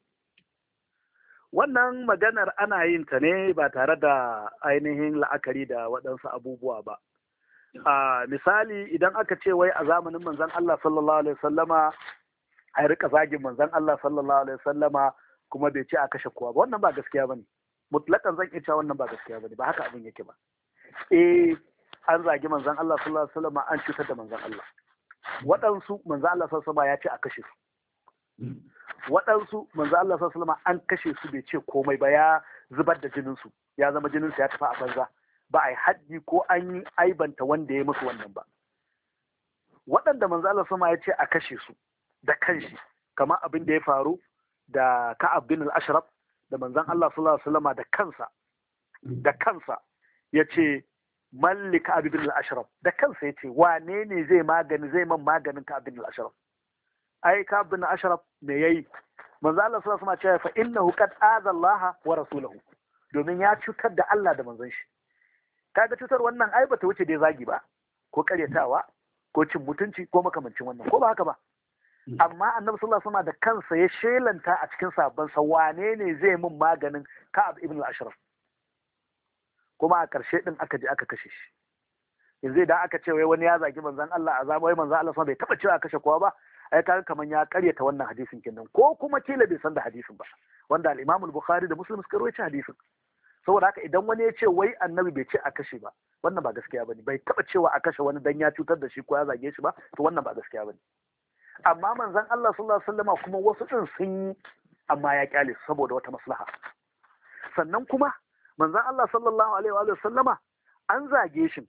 Wannan maganar ana yin ta ne ba tare da ainihin la'akari da waɗansu abubuwa ba. Misali idan aka ce wai a zamanin manzon Allah sallallahu alaihi wasallama a rika zagin manzon Allah sallallahu alaihi wasallama kuma bai ce a kashe kowa ba, wannan ba gaskiya bane. Mutlakan zan iya cewa wannan ba gaskiya bane, ba haka abin yake ba. An zagi manzon Allah sallallahu alaihi wasallama, an cutar da manzon Allah. Waɗansu manzon Allah sallallahu alaihi wasallama ya ce a kashe su. Waɗansu manzon Allah sallallahu alaihi wasallama an kashe su bai ce komai ba, ya zubar da jinin su, ya zama jinin su ya tafi a banza. Ba a yi haddi ko an yi aibanta wanda ya musu wannan ba. Waɗanda manzo Allah sama ya ce a kashe su da kanshi, kamar abin da ya faru da Ka'ab bin al-Ashraf, da manzon Allah sallallahu alaihi wasallama da kansa ya ce malli Ka'ab bin al-Ashraf, da kansa ya ce wane ne zai man maganin Ka'ab bin al-Ashraf? Ai Ka'ab bin al-Ashraf me yayi? Manzo Allah sallallahu alaihi wasallama ya ce fa innahu qad aza Allah wa rasulahu, domin ya cutar da Allah da manzon shi. Kaga cutar wannan ai bata wuce dai zagi ba, ko karyatawa, ko cin mutunci, ko makamancin wannan, ko ba haka ba. Amma annabi sallallahu alaihi wasallam da kansa ya shelanta a cikin sabban sa wane ne zai mun maganin Ka'ab ibn al-Ashraf, kuma a ƙarshe din aka je aka kashe shi. Yanzu idan aka ce wai wani ya zagi manzon Allah a wai manzon Allah bai taba cewa a kashe kowa ba, ai kaga kaman ya karyata wannan hadisin kenan, ko kuma kila bai san da hadisin ba, wanda al-Imam al-Bukhari da Muslim suka rawaita hadisin. Saboda haka idan wani ya ce wai annabi bai ce a kashe ba, wannan ba gaskiya bane. Bai taba cewa a kashe wani dan ya cutar da shi ko ya zage shi ba, to wannan ba gaskiya bane. Amma manzon Allah sallallahu alaihi wasallama kuma wasu din sun yi, amma ya kyale su saboda wata maslaha. Sannan kuma manzon Allah sallallahu alaihi wasallama an zage shi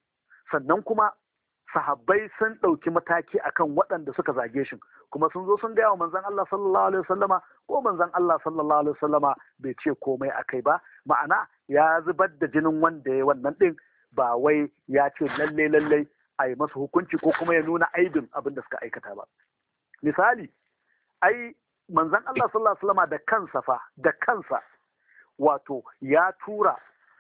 sannan kuma sahabbai sun ɗauki mataki akan waɗanda suka zage shi, kuma sun zo sun gaya wa manzon Allah sallallahu alaihi wasallama, ko manzon Allah sallallahu alaihi wasallama bai ce komai akai ba, ma'ana ya zubar da jinin wanda ya wannan din, ba wai ya ce lalle a yi masa hukunci ko kuma ya nuna aibin abin da suka aikata ba. Misali, ai manzon Allah sallallahu alaihi wasallama da kansa wato ya tura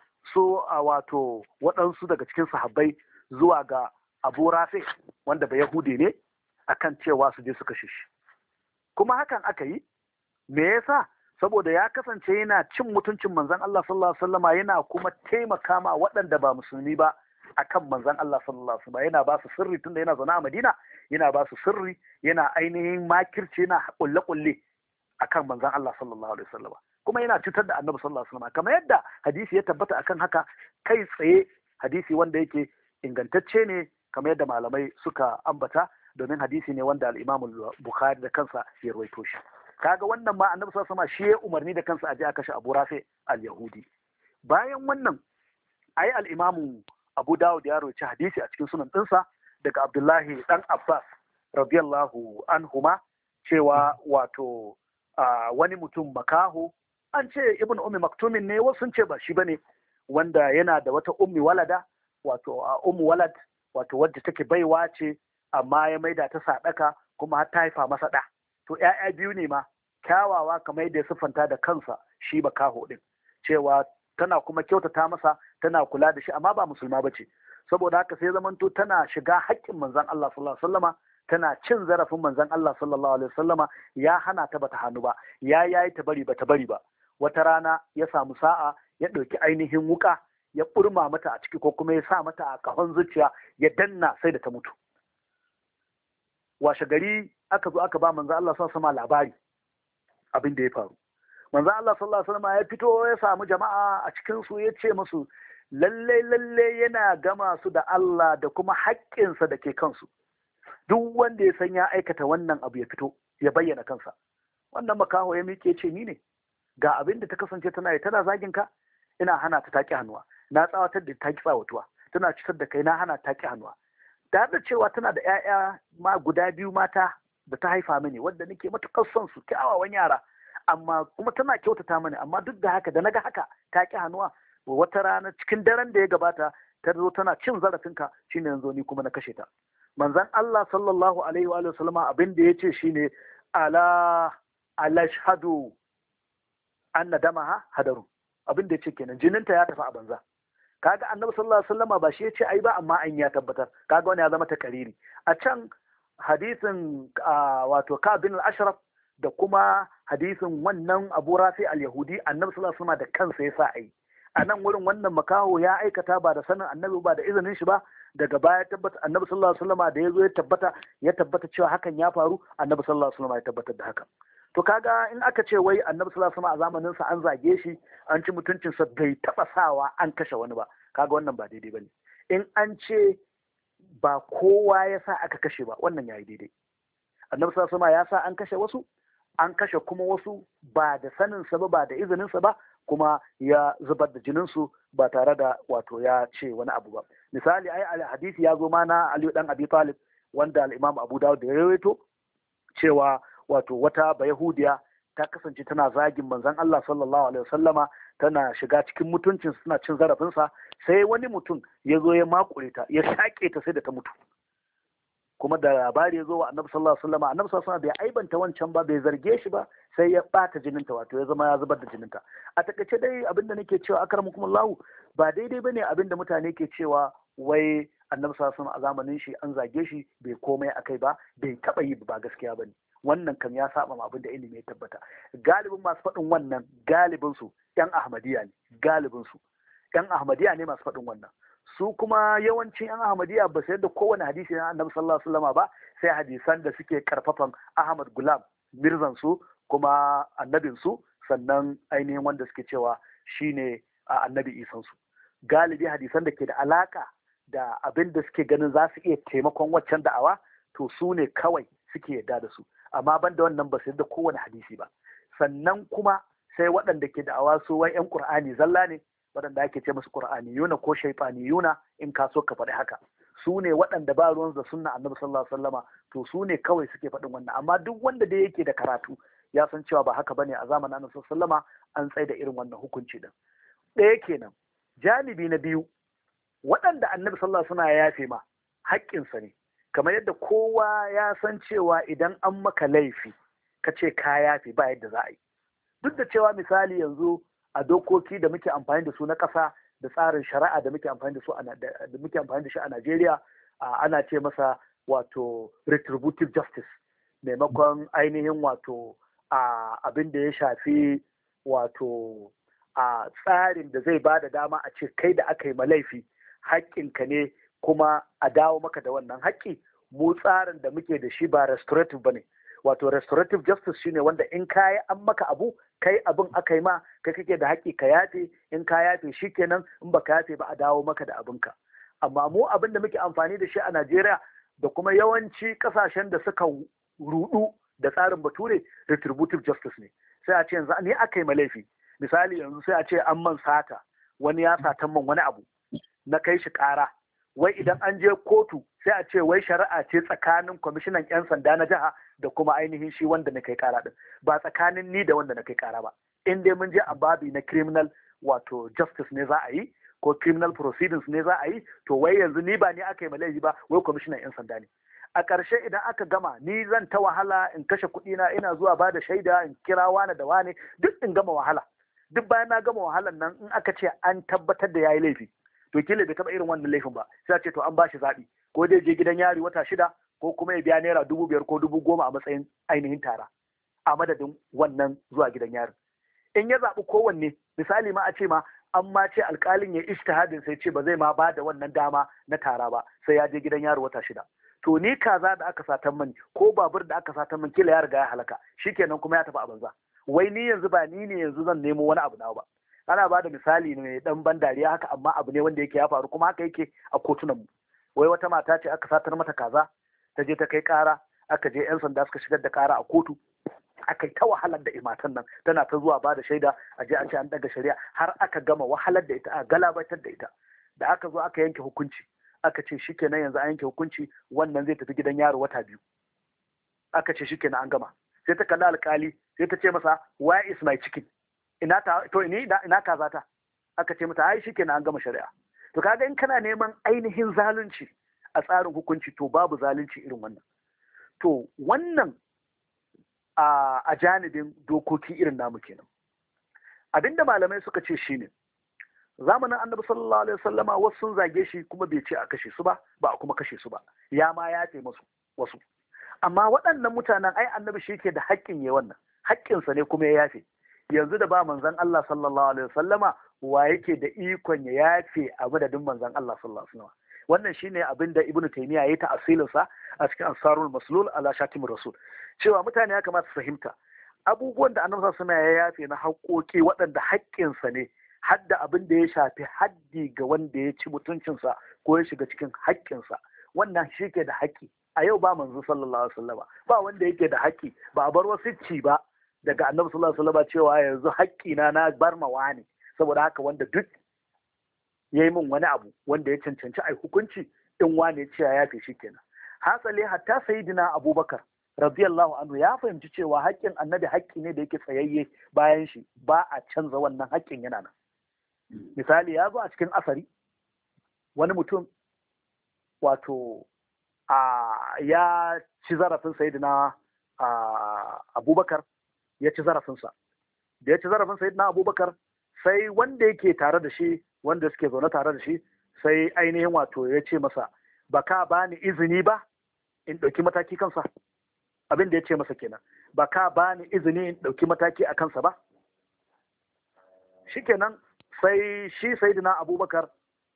so a wato waɗansu daga cikin sahabbai zuwa ga Abu Rafi wanda ba Yahudi ne, akan cewa su je su kashe shi. Kuma hakan aka yi, me yasa? Saboda ya kasance yana cin mutuncin manzon Allah sallallahu alaihi wasallama, yana kuma taimaka ma waɗanda ba musulmi ba akan manzon Allah sallallahu alaihi wasallama, yana ba su sirri tunda yana zaune a Madina, yana ba su sirri, yana ainihin makirci, yana kulle akan manzon Allah sallallahu alaihi wasallama, kuma yana cutar da Annabi sallallahu alaihi wasallama, kamar yadda hadisi ya tabbata akan haka kai tsaye, hadisi wanda yake ingantacce ne kamar yadda malamai suka ambata, domin hadisi ne wanda al-Imam Bukhari da kansa ya rawaito shi. Kaga wannan ma Annabi sallallahu alaihi wasallam shi ya umarni da kansa a je a kashe Abu Rafi al-Yahudi. Bayan wannan ai al-Imam Abu Dawud ya rawaita hadisi a cikin sunan ɗinsa daga Abdullahi dan Abbas radiyallahu anhuma cewa wato wani mutum makaho, an ce Ibn Ummi Maktumin ne, wasu sun ce ba shi bane, wanda yana da wata ummi walada, wato ummu walad, wato wadda take baiwa ce amma ya maida ta sadaka kuma har ta haifa masa ɗa. To ‘ya'ya biyu ne ma kyawawa kamar yadda ya siffanta da kansa shi makaho ɗin, cewa tana kuma kyautata masa, tana kula da shi, amma ba musulma ba ce. Saboda haka sai zamanto tana shiga haƙƙin manzon Allah sallallahu alaihi wasallama, tana cin zarafin manzon Allah sallallahu alaihi wasallama, ya hana ta bata hannu ba, ya yayi ta bari bata bari ba. Wata rana ya samu sa'a ya ɗauki ainihin wuƙa ya ɓurma mata a ciki, ko kuma ya sa mata a ƙahon zuciya ya danna sai da ta mutu. Washe gari aka zo aka ba manzo Allah sallallahu alaihi wasallam labari abin da ya faru. Manzo Allah sallallahu alaihi wasallam ya fito ya samu jama'a a cikin su, ya ce musu lalle yana gama su da Allah da kuma haƙƙinsa da ke kansu. Duk wanda ya san ya aikata wannan abu ya fito ya bayyana kansa. Wannan makaho ya miƙe ce ni ne, ga abin da ta kasance tana yi, tana zagin ka, ina hana ta taƙi hannuwa, na tsawatar da ta ki tsawatuwa, tana cutar da kai, na hana ta ki hannuwa. Da cewa tana da 'ya'ya ma guda biyu mata da ta haifa mini, wadda nake matuƙar son su, kyawawan yara, amma kuma tana kyautata mini, amma duk da haka da naga haka ta ki hannuwa, wata rana cikin daren da ya gabata ta zo tana cin zarafinka, shine yanzu ni kuma na kashe ta. Manzon Allah sallallahu alaihi wa sallama abin da yace shine ala alashhadu anna damaha hadaru, abin da yace kenan jininta ya tafi a banza. Kaga Annabi sallallahu alaihi wasallama ba shi yace ai ba, amma an ya tabbatar. Kaga wani ya zama takariri. A can hadisin wato Ka'ab bin al-Ashraf da kuma hadisin wannan Abu Rafi al-Yahudi, Annabi sallallahu alaihi wasallama da kansa ya sa ai. A nan wurin wannan makaho ya aikata ba da sanin Annabi ba, da izinin shi ba, daga baya tabbata Annabi sallallahu alaihi wasallama da yazo ya tabbata cewa hakan ya faru, Annabi sallallahu alaihi wasallama ya tabbatar da haka. To kaga in aka ce wai Annabi sallallahu alaihi wasallam a zamanin sa an zage shi, an ci mutuncin sa, bai taba sawa an kashe wani ba, kaga wannan ba daidai bane. In an ce ba kowa ya sa aka kashe ba, wannan yayi daidai. Annabi sallallahu alaihi wasallam ya sa an kashe wasu, an kashe kuma wasu ba da sanin sa ba da izinin sa ba, kuma ya zubar da jinin su ba tare da wato ya ce wani abu ba. Misali ai hadisi ya zo ma na Ali dan Abi Talib, wanda al-Imam Abu Dawud da ya rawaito cewa wato wata bayahudiya ta kasance tana zagin manzon Allah sallallahu alaihi wasallama, tana shiga cikin mutuncin, suna cin zarafinsa, sai wani mutum ya zo ya makure ta, ya shaƙe ta sai da ta mutu. Kuma da labari ya zo wa Annabi sallallahu alaihi wasallama, Annabi sallallahu alaihi wasallama bai aibanta wancan ba, bai zarge shi ba, sai ya bata jininta, wato ya zama ya zubar da jininta. A takaice dai abinda nake cewa akramukumullahu, ba daidai bane abinda mutane ke cewa wai Annabi sallallahu alaihi wasallama a zamanin shi an zage shi bai komai akai ba, bai taba yi ba, gaskiya bane. Wannan kam ya saba abin da ilimi ya tabbata. Galibin masu faɗin wannan, galibin su ƴan Ahmadiyya ne, galibin su ƴan Ahmadiyya ne masu faɗin wannan. Su kuma yawancin ƴan Ahmadiyya ba su yadda kowane hadisi na Annabi sallallahu alaihi wasallama ba, sai hadisan da suke karfafan Ahmad Gulam Mirzan su, kuma annabin su, sannan ainihin wanda suke cewa shine annabi Isan su. Galibi hadisan da ke da alaka da abin da suke ganin za su iya taimakon waccan da'awa, to su ne kawai suke yarda da su. Amma ban da wannan ba su da kowane hadisi ba. Sannan kuma sai waɗanda ke da'awa su wai ƴan Qur'ani zalla ne, waɗanda ake ce musu qur'aniyuna ko shaytaniyuna in ka so ka faɗi haka, su ne waɗanda ba ruwan da sunna annabi sallallahu alaihi wasallama, to su ne kawai suke faɗin wannan. Amma duk wanda da yake da karatu ya san cewa ba haka bane a zamanin annabi sallallahu alaihi wasallama an tsaye da irin wannan hukunci din. Ɗaya kenan. Janibi na biyu, waɗanda annabi sallallahu alaihi wasallama ya yafe ma haƙƙinsa ne, kamar yadda kowa ya san cewa idan an maka laifi ka ce ka yafe ba yadda za a yi. Duk da cewa misali yanzu a dokoki da muke amfani da su na ƙasa da tsarin shari'a da muke amfani da su da muke amfani da shi a Najeriya, ana ce masa wato retributive justice maimakon ainihin wato abin da ya shafi wato a tsarin da zai ba da dama a ce kai da aka yi ma laifi haƙƙinka ne kuma a dawo maka da wannan haƙƙi. Mu tsarin da muke da shi ba restorative ba ne. Wato restorative justice shine wanda in kayi an maka abu, kai abin aka yi ma, kai kake da haƙƙi ka yafe, in ka yafe shikenan, in baka yafe ba a dawo maka da abinka. Amma mu abin da muke amfani da shi a Najeriya da kuma yawanci ƙasashen da suka rudu da tsarin bature, retributive justice ne. Sai a ce yanzu ni aka yi ma laifi, misali yanzu sai a ce an man sata, wani ya satan man wani abu, na kai shi ƙara, wai idan an je kotu sai a ce wai shari'a ce tsakanin kwamishinan 'yan sanda na jiha da kuma ainihin shi wanda na kai kara din, ba tsakanin ni da wanda na kai kara ba. In dai mun je a babi na criminal wato justice ne za a yi ko criminal proceedings ne za a yi, to wai yanzu ni ba ni aka yi ma laifi ba, wai kwamishinan 'yan sanda ne. A ƙarshe idan aka gama, ni zan ta wahala in kashe kuɗi na, ina zuwa ba da shaida, in kira wane da wane, duk in gama wahala. Duk bayan na gama wahalan nan, in aka ce an tabbatar da yayi laifi, to kila bai taɓa irin wannan laifin ba, sai a ce to an ba shi zaɓi, ko dai je gidan yari wata 6 ko kuma ya biya naira 5,000 ko 10,000 a matsayin ainihin tara a madadin wannan zuwa gidan yari. In ya zaɓi kowanne, misali ma a ce ma an ma ce alƙalin ya ijtihadin sai ce ba zai ma ba da wannan dama na tara ba, sai ya je gidan yari wata 6. To ni kaza da aka satan mani ko babur da aka satan mani kila ya riga ya halaka, shikenan kuma ya tafi a banza. Wai ni yanzu ba ni ne yanzu zan nemo wani abu nawa ba. Ana ba da misali ne dan ban dariya haka, amma abu ne wanda yake ya faru kuma haka yake a kotunan mu. Wai wata mata ce aka satar mata kaza, ta je ta kai kara, aka je 'yan sanda suka shigar da kara a kotu, aka yi ta wahalar da matan nan, tana ta zuwa ba da shaida, a je an ce an daga shari'a, har aka gama wahalar da ita, a galabatar da ita. Da aka zo aka yanke hukunci, aka ce shikenan yanzu an yanke hukunci, wannan zai tafi gidan yaro wata 2. Aka ce shikenan an gama. Sai ta kalli alkali, sai ta ce masa where is my chicken? Ina kaza ta? Aka ce mata ai shikenan an gama shari'a. To kaga in kana neman ainihin zalunci a tsarin hukunci, to babu zalunci irin wannan. To wannan a janibin dokoki irin namu kenan. Abinda malamai suka ce shine zamanin annabi sallallahu alaihi wasallama wasu sun zage shi kuma bai ce a kashe su ba, ba a kuma kashe su ba, ya ma yafe musu wasu. Amma waɗannan mutanen ai annabi shi ke da haƙƙin ya wannan, haƙƙinsa ne kuma ya yafe. Yanzu da ba manzon Allah sallallahu alaihi wasallama, wa yake da ikon ya yafe a madadin manzon Allah sallallahu alaihi wasallama? Wannan shine abin da Ibn Taymiyyah yayi ta asilinsa a cikin Ansarul Maslul ala Shatimur Rasul, cewa mutane ya kamata su fahimta abubuwan da Annabi sallallahu alaihi wasallama ya yafe na haƙoƙi waɗanda haƙƙinsa ne, hadda abin da ya shafi haddi ga wanda ya ci mutuncinsa ko ya shiga cikin haƙƙinsa, wannan shi ke da haƙƙi. A yau ba manzo sallallahu alaihi wasallama, ba wanda yake da haƙƙi, ba a bar wasu ci ba daga annabi sallallahu alaihi wasallam cewa yanzu haƙƙina na bar ma wani, saboda haka wanda duk yayi min wani abu wanda ya cancanci ai hukunci, in wani ya ce ya yafe shi kenan. Hasali hatta sayyidina Abubakar radiyallahu anhu ya fahimci cewa haƙƙin annabi haƙƙi ne da yake tsayayye, bayan shi ba a canza wannan haƙƙin yana nan. Misali ya zo a cikin asari, wani mutum wato ya ci zarafin sayyidina Abubakar, ya ci zarafinsa. Da ya ci zarafin sayyidina Abubakar, sai wanda yake tare da shi, wanda suke zaune tare da shi, sai ainihin wato ya ce masa, ba ka bani izini ba in ɗauki mataki kansa? Abin da ya ce masa kenan, ba ka bani izini in ɗauki mataki a kansa ba? Shikenan sai shi sayyidina Abubakar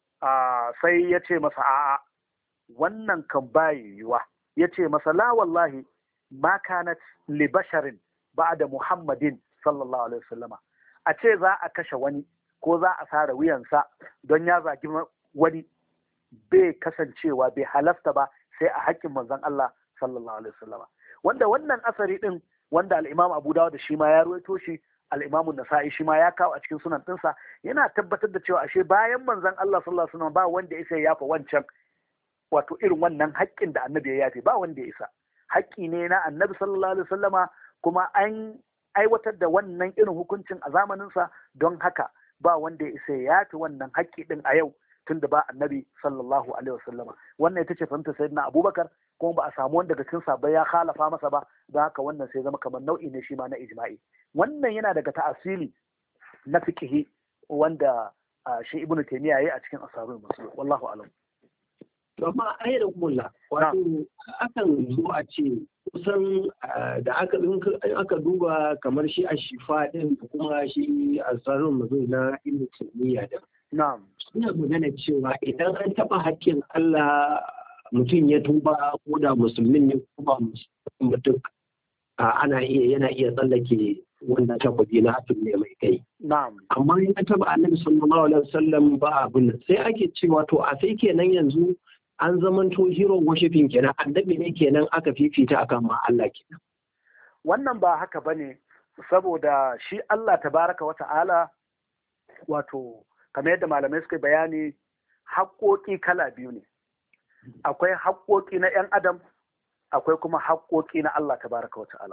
sai ya ce masa a'a, wannan kan bayi yiwuwa. Ya ce masa la wallahi ma kanat li basharin ba'da Muhammadin sallallahu alaihi wasallama, a ce za a kashe wani ko za a sare wuyansa don ya zagi wani, bai kasancewa, bai halasta ba sai a haƙƙin manzon Allah sallallahu alaihi wasallama. Wanda wannan asari din, wanda al-Imam Abu Dawud da shi ma ya ruwaito shi, al-Imam an-Nasa'i shi ma ya kawo a cikin sunan ɗinsa, yana tabbatar da cewa ashe bayan manzon Allah sallallahu alaihi wasallam ba wanda ya isa ya yafa wancan wato irin wannan haƙƙin da annabi ya yafe, ba wanda ya isa. Haƙƙi ne na annabi sallallahu alaihi wasallama, kuma an aiwatar da wannan irin hukuncin a zamaninsa, don haka ba wanda ya isa ya yafe wannan haƙƙi din a yau tun da ba annabi sallallahu alaihi wasallama. Wannan ita ce fahimtar sayyidina Abubakar, kuma ba a samu wanda daga cikin sahabbai ya khalafa masa ba, don haka wannan sai zama kamar nau'i ne shi ma na ijma'i. Wannan yana daga ta'asili na fiqhi wanda shi Ibn Taymiyyah yayi a cikin Ashabul Masul, wallahu a'lam. Amma ai da kula wato akan zo a ce kusan da aka duba kamar shi a shifa din da kuma shi a tsarin mazu na Ibn Taymiyyah da suna magana cewa idan an taɓa haƙƙin Allah mutum ya tuba ko da musulmin ne ko ba musulmin yana iya tsallake wannan takwabi na hatin ne mai kai. Amma in ya taɓa annabi sallallahu alaihi wasallam ba abin sai ake cewa to a sai kenan yanzu an zamanto hero worshiping kenan, annabi ne kenan aka fifita akan ma Allah kenan. Wannan ba haka bane, saboda shi Allah tabaraka wa ta'ala wato kamar yadda malamai suka bayani haƙoƙi kala biyu ne. Akwai haƙoƙi na 'yan adam, akwai kuma haƙoƙi na Allah tabaraka wa ta'ala.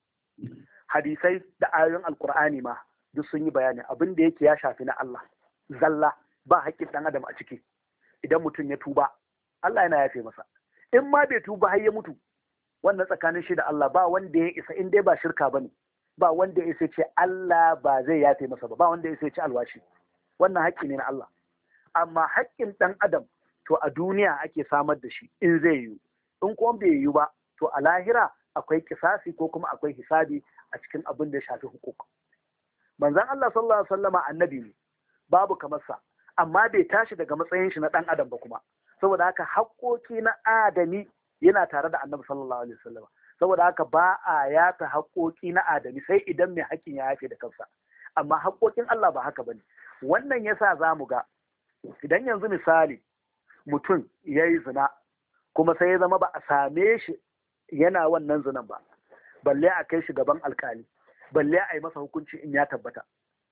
Hadisai da ayoyin Alƙur'ani ma duk sun yi bayani abin da yake ya shafi na Allah zalla, ba haƙƙin ɗan adam a ciki. Idan mutum ya tuba Allah yana yafe masa, in ma bai tuba har ya mutu wannan tsakanin shi da Allah ba wanda ya isa, in dai ba shirka bane, ba wanda ya isa ce Allah ba zai yafe masa ba wanda ya isa ce alwashi, wannan haƙƙi ne na Allah. Amma haƙƙin ɗan adam to a duniya ake samar da shi in zai yiwu, in kuma bai yiwu ba to a lahira akwai kisasi ko kuma akwai hisabi a cikin abin da ya shafi hukuk. Manzon Allah sallallahu alaihi wasallama annabi ne, babu kamar sa, amma bai tashi daga matsayin shi na ɗan adam ba kuma. Saboda haka haƙoƙi na adami yana tare da annabi sallallahu alaihi wasallam. Saboda haka ba a yafe haƙoƙi na adami sai idan mai haƙƙin ya yafe da kansa, amma haƙoƙin Allah ba haka bane. Wannan yasa zamu ga idan yanzu misali mutum ya yi zina kuma sai ya zama ba a same shi yana wannan zinan ba, balle a kai shi gaban alkali, balle a yi masa hukunci in ya tabbata,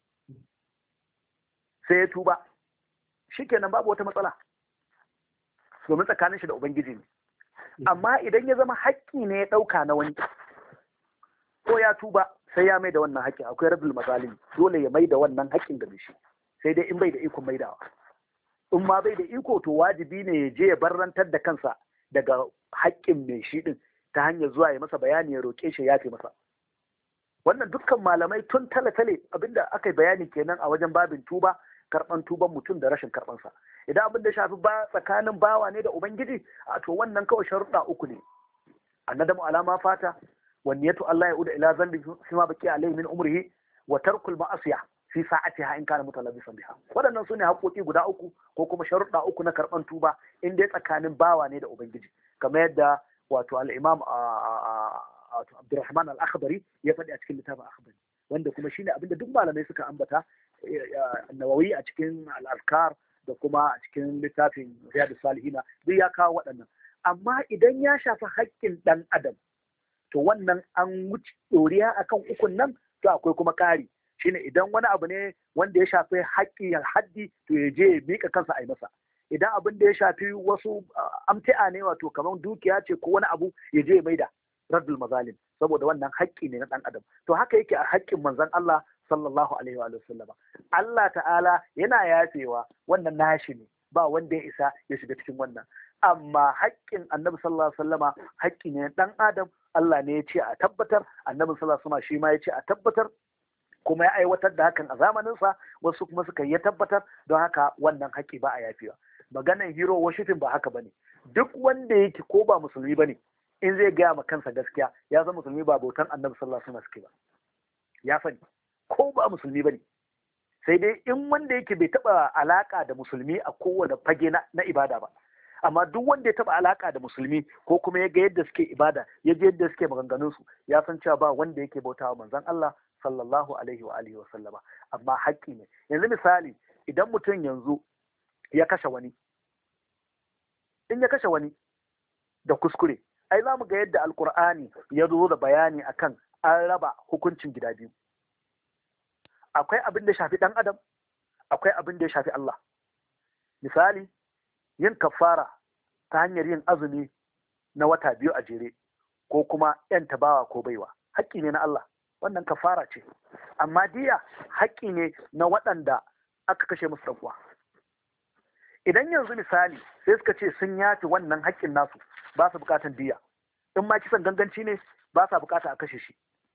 sai ya tuba, shikenan babu wata matsala domin tsakanin shi da Ubangiji ne. Amma idan ya zama haƙƙi ne ya ɗauka na wani, ko ya tuba sai ya mai da wannan haƙƙin, akwai rabul mazalim, dole ya mai da wannan haƙƙin da shi, sai dai in bai da ikon maidawa. In ma bai da iko to wajibi ne ya je ya barrantar da kansa daga haƙƙin mai shi ɗin ta hanyar zuwa ya masa bayani, ya roƙe shi ya fi masa. Wannan dukkan malamai tun tale-tale abinda aka yi bayani kenan a wajen babin tuba, karɓan tuban mutum da rashin karɓansa. Idan abin da shafi ba tsakanin bawa ne da Ubangiji, a to wannan kawai sharuɗa uku ne. Annadamu alama fata, wa niyatu Allah ya uda ila zambi fi ma baki alaihi min umrihi, wa tarkul ma'asiya fi sa'atiha in kana mutalabbisan biha. Waɗannan sune haƙoƙi guda uku ko kuma sharuɗa uku na karɓan tuba in dai tsakanin bawa ne da Ubangiji. Kamar yadda wato al-Imam Abdurrahman al-Akhbari ya faɗi a cikin littafin Akhbari, wanda kuma shine abinda duk malamai suka ambata, Nawawi a cikin al-Azkar da kuma a cikin littafin Riyadus Salihina duk ya kawo waɗannan. Amma idan ya shafi haƙƙin ɗan adam to wannan an wuce ɗoriya akan ukun nan, to akwai kuma ƙari, shine idan wani abu ne wanda ya shafi haƙƙi haddi to ya je ya miƙa kansa a yi masa. Idan abin da ya shafi wasu amti'a ne wato kamar dukiya ce ko wani abu ya je ya maida raddul mazalim, saboda wannan haƙƙi ne na ɗan adam. To haka yake a haƙƙin manzon Allah sallallahu alaihi wa sallama. Allah ta'ala yana yafewa, wannan nashi ne, ba wanda ya isa ya shiga cikin wannan. Amma haƙƙin annabi sallallahu alaihi wasallama haƙƙi ne na ɗan adam, Allah ne ya ce a tabbatar, annabi sallallahu alaihi wasallama shi ma ya ce a tabbatar, kuma ya aiwatar da hakan a zamaninsa, wasu kuma suka yi tabbatar, don haka wannan haƙƙi ba a yafewa. Maganan hero worshiping ba haka bane. Duk wanda yake ko ba musulmi bane, in zai gaya ma kansa gaskiya, ya zama musulmi ba bautan annabi sallallahu alaihi wasallam suke ba, ya sani ko ba musulmi bane. Sai dai in wanda yake bai taba alaka da musulmi a kowane fage na ibada ba, amma duk wanda ya taba alaka da musulmi ko kuma ya ga yadda suke ibada, ya ga yadda suke maganganun su, ya san cewa ba wanda yake bautawa manzon Allah sallallahu alaihi wa alihi wa sallama. Amma haƙƙi ne. Yanzu misali, idan mutum yanzu ya kashe wani, in ya kashe wani da kuskure, ai za mu ga yadda alkur'ani ya zo da bayani akan an raba hukuncin gida biyu. akwai abin da shafi ɗan adam, akwai abin da ya shafi Allah. Misali, yin kafara ta hanyar yin azumi na wata 2 a jere, ko kuma ‘yan tabawa ko baiwa, haƙƙi ne na Allah, wannan kafara ce. Amma diya haƙƙi ne na waɗanda aka kashe musu ɗan uwa. Idan yanzu misali sai suka ce sun yafi wannan haƙƙin nasu, ba su buƙatan diya, in ma kisan ganganci ne ba sa buƙata a kashe shi.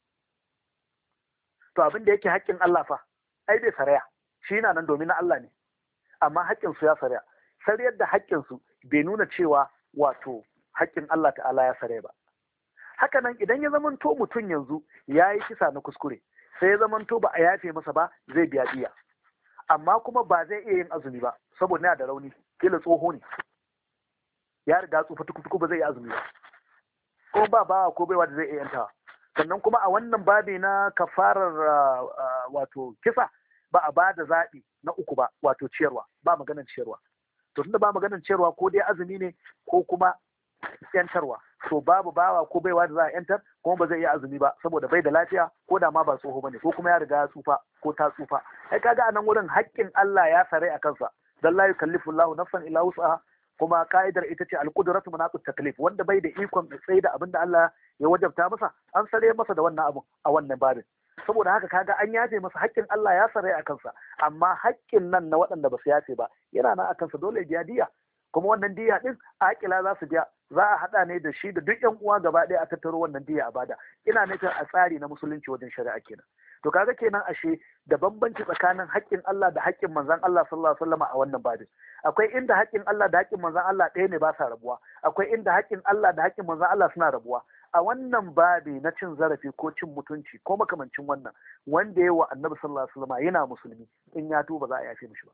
To abin da yake haƙƙin Allah fa, ai bai saraya, shi yana nan domin na Allah ne, amma haƙƙinsu ya saraya. Sarayar da haƙƙinsu bai nuna cewa wato haƙƙin Allah ta'ala ya saraya ba. Haka nan idan ya zamanto mutum yanzu ya yi kisa na kuskure, sai ya zamanto ba a yafe masa ba, zai biya diya. Amma kuma ba zai iya yin azumi ba, saboda yana da rauni, kila tsoho ne, ya riga tsufa tukutuku, ba zai yi azumi ba, ko ba bawa ko baiwa da zai iya yantawa. Sannan kuma a wannan babi na kafarar wato kisa, ba a ba da zaɓi na uku ba, wato ciyarwa, ba maganar ciyarwa. To tunda ba maganar ciyarwa, ko dai azumi ne ko kuma yantarwa, to babu bawa ko baiwa da za a yantar, kuma ba zai iya azumi ba saboda bai da lafiya, ko da ma ba tsoho bane, ko kuma ya riga ya tsufa ko ta tsufa. Ai kaga a nan wurin haƙƙin Allah ya sare a kansa, dan la yukallifu Allahu nafsan illa wus'aha, kuma ka'idar ita ce al-qudratu manaqut taklif, wanda bai da ikon tsaye da abin da Allah ya wajabta masa, an sare masa da wannan abu a wannan babin. Saboda haka kaga an yafe masa, haƙƙin Allah ya sare a kansa, amma haƙƙin nan na waɗanda ba su yafe ba yana nan a kansa, dole ya biya diya. Kuma wannan diya din akila za su biya, za a haɗa ne da shi da duk ƴan uwa gaba ɗaya a tattaro wannan diya a bada. Ina nufin a tsari na musulunci wajen shari'a kenan. To kaga kenan ashe da bambanci tsakanin haƙƙin Allah da haƙƙin manzon Allah sallallahu alaihi wasallam a wannan babin. Akwai inda haƙƙin Allah da haƙƙin manzon Allah ɗaya ne, ba sa rabuwa. Akwai inda haƙƙin Allah da haƙƙin manzon Allah suna rabuwa. A wannan babi na cin zarafi ko cin mutunci ko makamancin wannan, wanda ya wa annabi sallallahu alaihi wasallam yana musulmi, in ya tuba za a yafe mishi ba.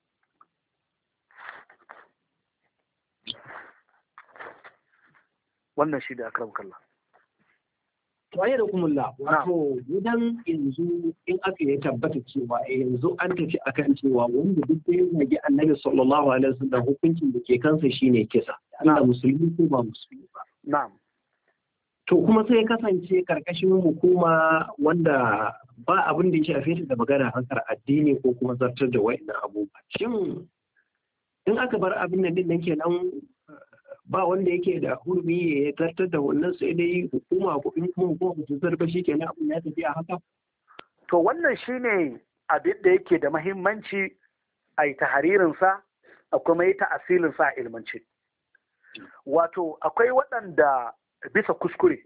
Wannan shi da akram kallah. Waye da kumulla, wato idan yanzu in aka yi tabbata cewa yanzu an tafi akan cewa wanda duk da ya zagi annabi sallallahu alaihi wasallam hukuncin da ke kansa shine kisa, ina musulmi ko ba musulmi ba. Na'am. To kuma sai ya kasance karkashin hukuma wanda ba abin da ya shafe ta da magana hankar addini ko kuma zartar da wa'annan abubuwa. Shin in aka bar abin nan din kenan ba wanda yake da hurumi ya zartar da wannan, sai dai hukuma ko in kuma hukuma ta zarba shi kenan abin ya tafi a haka? To wannan shine abin da yake da mahimmanci a yi taharirinsa, a kuma yi ta'asilinsa a ilmance. Wato akwai waɗanda bisa kuskure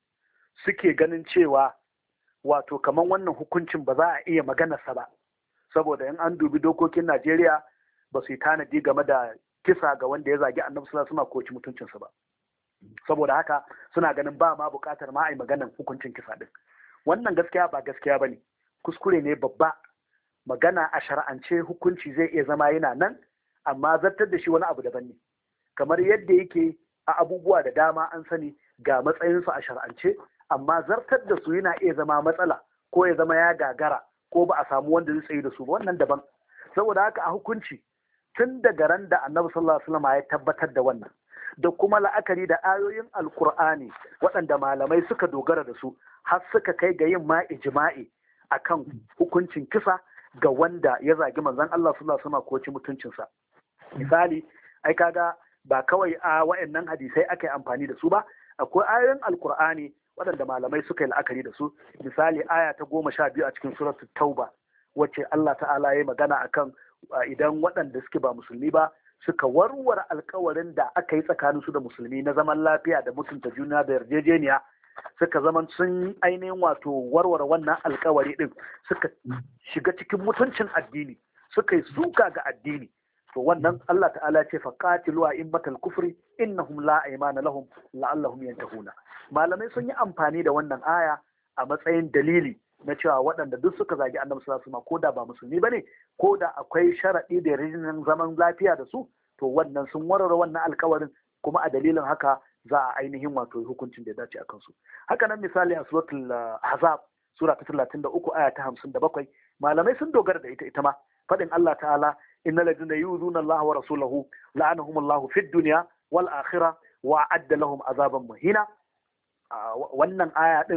suke ganin cewa wato kamar wannan hukuncin ba za a iya maganarsa ba, saboda in an dubi dokokin Najeriya ba su yi tanadi game da kisa ga wanda ya zagi annabi sallallahu alaihi wasallam ko ci mutuncinsa ba. Saboda haka suna ganin ba ma buƙatar ma a yi maganar hukuncin kisa din. Wannan gaskiya ba gaskiya bane, kuskure ne babba. Magana a shar'ance hukunci zai iya zama yana nan, amma zartar da shi wani abu daban ne. Kamar yadda yake a abubuwa da dama an sani ga matsayinsu a shar'ance, amma zartar da su yana iya zama matsala, ko ya zama ya gagara, ko ba a samu wanda zai tsaye da su ba, wannan daban. Saboda haka a hukunci, tun daga ran da annabi sallallahu alaihi wasallam ya tabbatar da wannan, da kuma la'akari da ayoyin alkur'ani waɗanda malamai suka dogara da su, har suka kai ga yin ma ijma'i akan hukuncin kisa ga wanda ya zagi manzon Allah sallallahu alaihi wasallam ko ci mutuncinsa. Misali, ai kaga ba kawai a wa'annan hadisai aka yi amfani da su ba, akwai ayoyin alkur'ani waɗanda malamai suka yi la'akari da su. Misali, aya ta 12 a cikin suratul tauba, wacce Allah ta'ala ya yi magana akan idan waɗanda suke ba musulmi ba suka warware alkawarin da aka yi tsakanin su da musulmi na zaman lafiya da mutunta juna da yarjejeniya, suka zaman sun ainihin wato warware wannan alkawari din, suka shiga cikin mutuncin addini, suka yi suka ga addini, to wannan Allah ta'ala ce faqatilu a'immatal kufri innahum la aymana lahum la'allahum yantahuna. Malamai sun yi amfani da wannan aya a matsayin dalili na cewa waɗanda duk suka zagi annabi sallallahu alaihi wasallam ko da ba musulmi bane, ko da akwai sharaɗi da yarjejeniyar zaman lafiya da su, to wannan sun warware wannan alkawarin, kuma a dalilin haka za a ainihin wato hukuncin da ya dace a kansu. Haka nan misali a suratul ahzab sura ta 33 aya ta 57, malamai sun dogara da ita ma, faɗin Allah ta'ala innal ladina yuzuna Allah wa rasulahu la'anahum Allah fid dunya wal akhirah wa adda lahum azaban muhina. Wannan aya din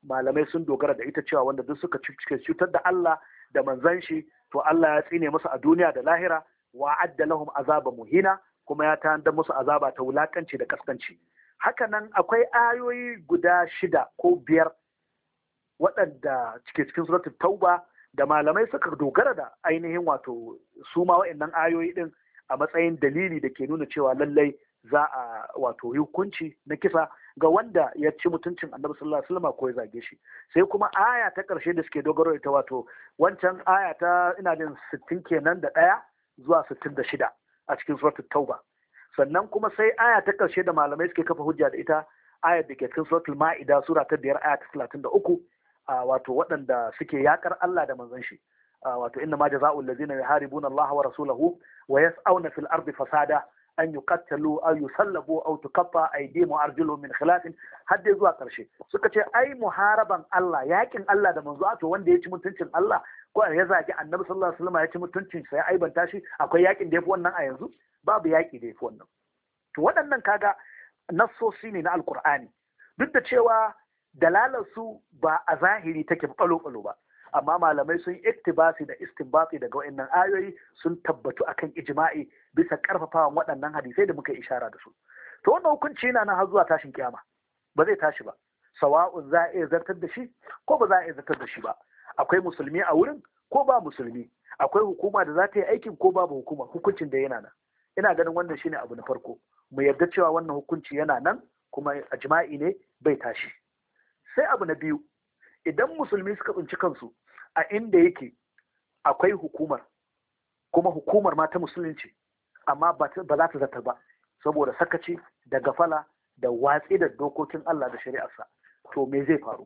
malamai sun dogara da ita cewa wanda duk suka cutar da Allah da manzon shi to Allah ya tsine musu a duniya da lahira wa adda lahum azaba muhina kuma ya tanadar musu azaba ta wulakanci da kaskanci. Haka nan akwai ayoyi guda 6 ko 5 waɗanda cikin suratul tauba da malamai suka dogara da ainihin wato su ma wa'annan ayoyi din a matsayin dalili da ke nuna cewa lallai za a wato yi hukunci na kisa ga wanda ya ci mutuncin annabi sallallahu alaihi wasallam ko ya zage shi. Sai kuma aya ta ƙarshe da suke dogaro ita wato wancan aya ta ina jin 60 kenan da 1 zuwa 66 a cikin suratul tauba. Sannan kuma sai aya ta ƙarshe da malamai suke kafa hujja da ita ayar da ke cikin suratul ma'ida sura ta 5 aya ta 33 wato waɗanda suke yakar Allah da manzon shi wato inna ma jazaa'ul ladzina yuharibuna Allah wa rasulahu wa yas'auna fil ardi fasada an yuqattalu aw yusallabu aw tuqatta aydihim wa arjuluhum min khilaf har dai zuwa ƙarshe. Suka ce ai muharaban Allah yakin Allah da manzo to wanda ya ci mutuncin Allah ko ya zagi annabi sallallahu alaihi wasallam ya ci mutuncin sa ya aibanta shi akwai yakin da yafi wannan a yanzu babu yaki da yafi wannan. To waɗannan kaga nassosi ne na alqur'ani duk da cewa dalalar su ba a zahiri take balo-balo ba amma malamai sun iktibasi da istinbati daga waɗannan ayoyi sun tabbatu akan ijma'i bisa karfafawan waɗannan hadisai da muka ishara da su. To wannan hukunci yana nan har zuwa tashin kiyama ba zai tashi ba sawa'un za a iya zartar da shi ko ba za a iya zartar da shi ba akwai musulmi a wurin ko ba musulmi akwai hukuma da za ta yi aikin ko babu hukuma hukuncin da yana nan. Ina ganin wannan shine abu na farko mu yarda cewa wannan hukunci yana nan kuma ijma'i ne bai tashi. Sai abu na biyu idan musulmi suka tsinci kansu a inda yake akwai hukumar kuma hukumar ma ta musulunci amma ba za ta zata ba saboda sakaci da gafala da watsi da dokokin Allah da shari'arsa to me zai faru?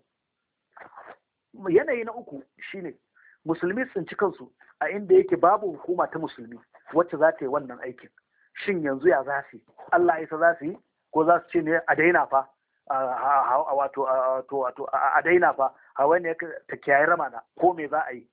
Yanayi na uku shine musulmi tsinci kansu a inda yake babu hukuma ta musulmi wacce za ta yi wannan aikin shin yanzu ya za su yi? Allah isa za su yi ko za su ce ne a daina fa a daina fa hawa ne ta kiyaye ramana ko me za a yi?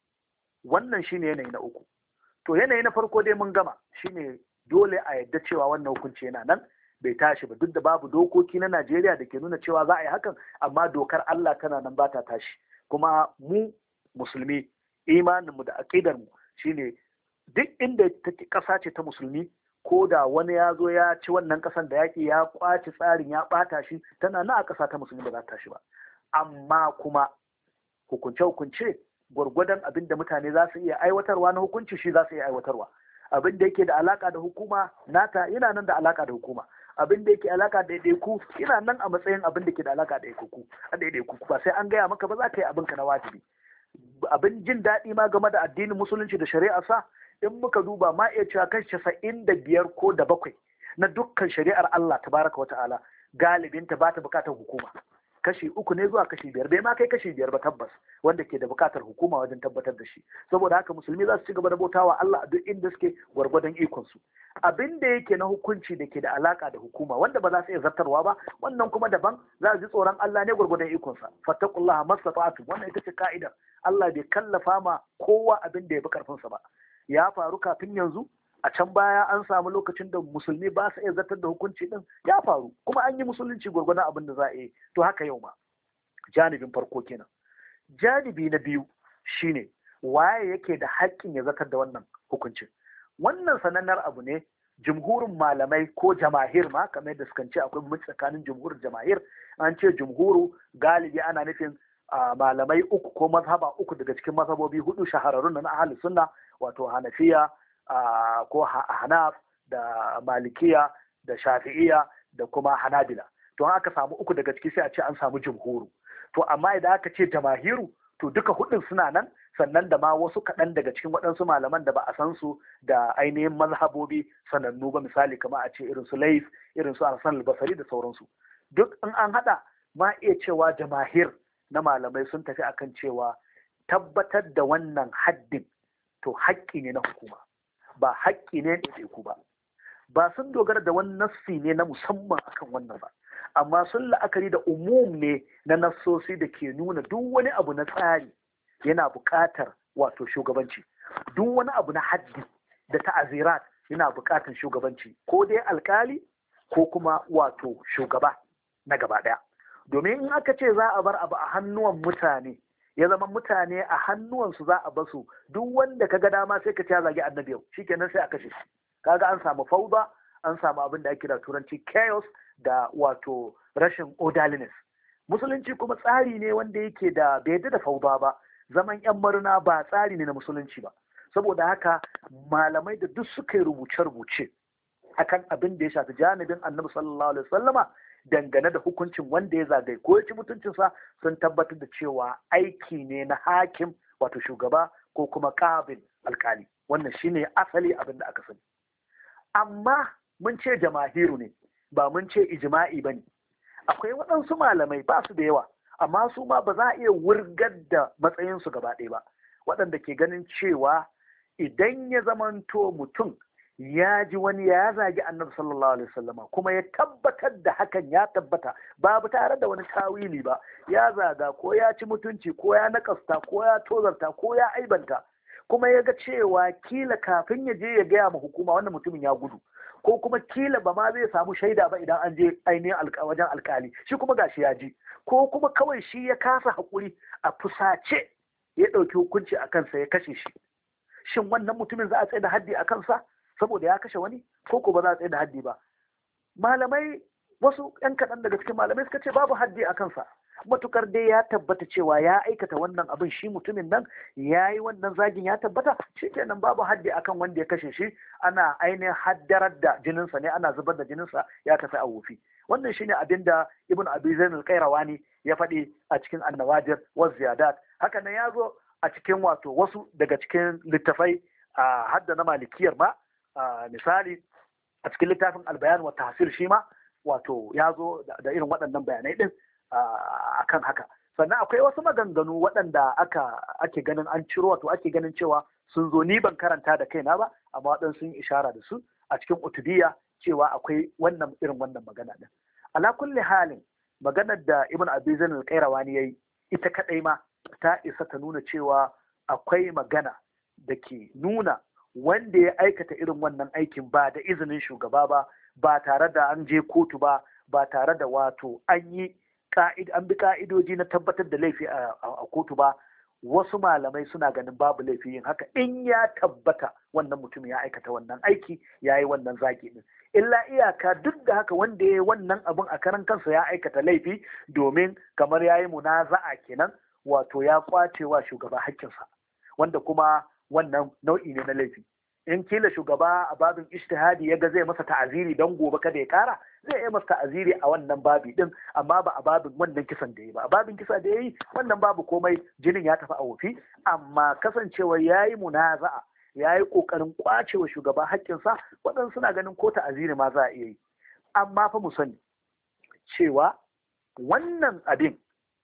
Wannan shine yanayi na uku. To yanayi na farko dai mun gama shine dole a yadda cewa wannan hukunci yana nan bai tashi ba duk da babu dokoki na Najeriya da ke nuna cewa za a yi hakan amma dokar Allah tana nan ba ta tashi kuma mu musulmi imaninmu da aƙidarmu shine duk inda take ƙasa ce ta musulmi ko da wani ya zo ya ci wannan ƙasan da yaƙi ya ƙwace tsarin ya ɓata shi tana na a ƙasa ta musulmi ba za ta tashi ba amma kuma hukunce-hukunce gwargwadon abin da mutane za su iya aiwatarwa na hukunci shi za su iya aiwatarwa abin da yake da alaka da hukuma nata yana nan da alaka da hukuma abin da yake alaka da ɗaiɗaiku yana nan a matsayin abin da ke da alaka da ɗaiɗaiku ba sai an gaya maka ba za ka yi abin ka na wajibi. Abin jin daɗi ma game da addinin musulunci da shari'ar sa in muka duba ma iya cewa kan 95 ko da 7 na dukkan shari'ar Allah tabaraka wa ta'ala galibinta ba ta bukatar hukuma kashi 3 ne zuwa kashi 5 bai ma kai kashi 5 ba tabbas wanda ke da bukatar hukuma wajen tabbatar da shi saboda haka musulmi za su ci gaba da bautawa Allah a duk inda suke gwargwadon ikon su abin da yake na hukunci da ke da alaka da hukuma wanda ba za su iya zartarwa ba wannan kuma daban za su ji tsoron Allah ne gwargwadon ikon sa fattaqullaha mastata'tum wannan ita ce ka'idar Allah bai kallafa ma kowa abin da ya fi karfin sa ba ya faru kafin yanzu a can baya an samu lokacin da musulmi ba su iya zartar da hukunci din ya faru kuma an yi musulunci gwargwadon abin da za a yi to haka yau ma janibin farko kenan. Janibi na biyu shine waye yake da haƙƙin ya zartar da wannan hukuncin wannan sanannen abu ne jumhurin malamai ko jamahir ma kamar yadda sukan ce akwai bambanci tsakanin jumhur jamahir an ce jumhuru galibi ana nufin malamai uku ko mazhaba uku daga cikin mazhabobi 4 shahararrun na ahlus sunna wato hanafiya ko hanaf da malikiya da shafi'iya da kuma hanabila to aka samu uku daga ciki sai a ce an samu jumhuru to amma idan aka ce jamahiru to duka hudun suna nan sannan da ma wasu kaɗan daga cikin waɗansu malaman da ba a san su da ainihin mazhabobi sanannu ba misali kamar a ce irin su Laif irin su Hasan al-Basri da sauransu duk in an haɗa ma iya cewa jamahir na malamai sun tafi akan cewa tabbatar da wannan haddin to haƙƙi ne na hukuma ba haƙƙi ne da ku ba sun dogara da wani nassi ne na musamman akan wannan ba amma sun la'akari da umum ne na nassosi da ke nuna duk wani abu na tsari yana buƙatar wato shugabanci duk wani abu na haddi da ta'azirat yana buƙatar shugabanci ko dai alƙali ko kuma wato shugaba na gaba ɗaya domin in aka ce za a bar abu a hannuwan mutane, ya zama mutane a hannuwansu za a basu, duk wanda ka ga dama sai ka ce ya zagi annabi yau shikenan sai a kashe shi. Kaga an samu fauda, an samu abin da ake da turanci chaos, da wato rashin orderliness. Musulunci kuma tsari ne wanda yake da bai da fauda ba, zaman yan murna ba tsari ne na musulunci ba. Saboda haka malamai da duk suka yi rubuce-rubuce akan abin da ya shafi janibin annabi sallallahu alaihi wasallama dangane da hukuncin wanda ya zagaye ko ya ci mutuncinsa, sun tabbatar da cewa aiki ne na hakim, wato shugaba, ko kuma qabil, alkali. Wannan shine asali abin da aka sani. Amma mun ce jamahiru ne, ba mun ce ijma'i ba ne. Akwai waɗansu malamai, ba su da yawa, amma su ma ba za a iya wurgar da matsayinsu gaba ɗaya ba, waɗanda ke ganin cewa idan ya zamanto mutum ya ji wani ya zagi annabi sallallahu alaihi wasallama kuma ya tabbatar da hakan ya tabbata, babu tare da wani tawili ba, ya zaga ko ya ci mutunci ko ya nakasta ko ya tozarta ko ya aibanta, kuma ya ga cewa kila kafin ya je ya gaya ma hukuma wannan mutumin ya gudu, ko kuma kila ba ma zai samu shaida ba idan an je ainihin wajen alkali, shi kuma gashi ya ji, ko kuma kawai shi ya kasa haƙuri a fusace ya ɗauki hukunci a kansa ya kashe shi. Shin wannan mutumin za a tsaye da haddi a kansa saboda ya kashe wani, ko ba za a tsaye da haddi ba? Malamai, wasu 'yan kaɗan daga cikin malamai suka ce babu haddi a kansa, matukar dai ya tabbata cewa ya aikata wannan abin, shi mutumin nan ya yi wannan zagin ya tabbata, shi kenan babu haddi akan wanda ya kashe shi, ana ainihin haddarar da jininsa ne, ana zubar da jininsa ya tafi a wofi. Wannan shine abin da Ibn Abi Zain al-Qayrawani ya faɗi a cikin An-Nawajir wa Ziyadat. Haka nan ya zo a cikin wato wasu daga cikin littafai a hadda na malikiyar ma, misali a cikin littafin Al-Bayan wa Tahsir shi ma wato ya zo da irin waɗannan bayanai din akan haka. Sannan akwai wasu maganganu waɗanda ake ganin an ciro, wato ake ganin cewa sun zo, ni ban karanta da kaina ba, amma waɗansu sun ishara da su a cikin Utubiyya cewa akwai wannan irin wannan magana din. Ala kulli halin, maganar da Ibn Abi Zain al-Qayrawani yayi ita kadai ma ta isa ta nuna cewa akwai magana da ke nuna wanda ya aikata irin wannan aikin ba da izinin shugaba ba, ba tare da an je kotu ba, ba tare da wato an bi ka'idoji na tabbatar da laifi a kotu ba. Wasu malamai suna ganin babu laifi yin haka in ya tabbata wannan mutum ya aikata wannan aiki, ya yi wannan zagi din. Illa iyaka duk da haka wanda ya yi wannan abin a karan kansa ya aikata laifi, domin kamar ya yi munaza'a kenan, wato ya kwace wa shugaba haƙƙinsa, wanda kuma wannan nau'i ne na laifi. In kila shugaba a babin ijtihadi ya ga zai masa ta'aziri don gobe kada ya kara, zai yi masa ta'aziri a wannan babi din, amma ba a babin wannan kisan da ya yi ba. A babin kisa da ya yi wannan babu komai, jinin ya tafi a wofi, amma kasancewa ya yi munaza'a, ya yi ƙoƙarin kwace wa shugaba haƙƙinsa, waɗansu suna ganin ko ta'aziri ma za a iya yi. Amma fa mu sani cewa wannan abin,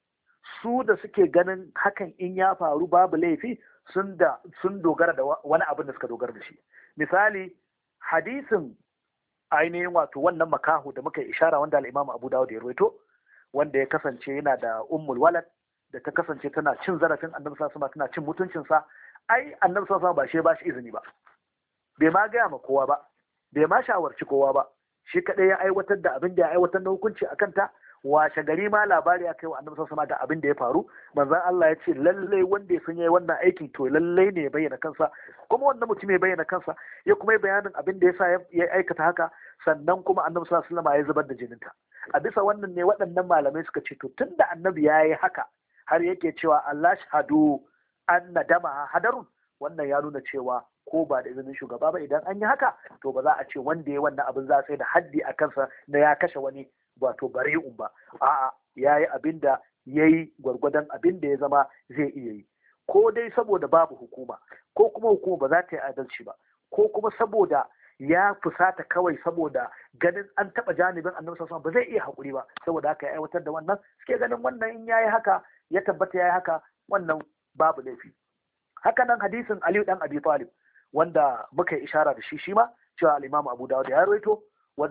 su da suke ganin hakan in ya faru babu laifi, sun dogara da wani abin da suka dogara da shi. Misali, hadisin ainihin wato wannan makahu da muka yi ishara, wanda al-Imam Abu Dawud ya rawaito, wanda ya kasance yana da ummul walad, da ta kasance tana cin zarafin annabi sallallahu alaihi wasallam, tana cin mutuncinsa. Ai annabi sallallahu alaihi wasallam ba shi izini ba, bai ma gaya ma kowa ba, bai ma shawarci kowa ba, shi kadai ya aiwatar da abin da ya aiwatar na hukunci akan ta. Washe gari ma labari ya kai wa annabi sallallahu alaihi wasallam da abin da ya faru. Manzon Allah ya ce lallai wanda ya san yayi wannan aikin to lallai ne ya bayyana kansa, kuma wannan mutum ya bayyana kansa, ya kuma yi bayanin abin da yasa ya aikata haka, sannan kuma annabi sallallahu alaihi wasallam ya zubar da jininta. A bisa wannan ne waɗannan malamai suka ce to tunda annabi ya yi haka har yake cewa Allah shahadu anna dama hadarun, wannan ya nuna cewa ko ba da izinin shugaba ba, idan an yi haka to ba za a ce wanda ya wannan abin za a tsaye da haddi a kansa na ya kashe wani wato bari'un ba. A'a, ya yi abin da ya yi gwargwadon abin da ya zama zai iya yi, ko dai saboda babu hukuma, ko kuma hukuma ba za ta yi adalci ba, ko kuma saboda ya fusata kawai saboda ganin an taɓa janibin annabi sallallahu alaihi wasallam ba zai iya haƙuri ba, saboda haka ya aiwatar da wannan. Suke ganin wannan in yayi haka, ya tabbata yayi haka, wannan babu laifi. Haka nan hadisin Aliyu dan Abi Talib wanda muka yi ishara da shi ma cewa al-Imam Abu Dawud ya rawaito,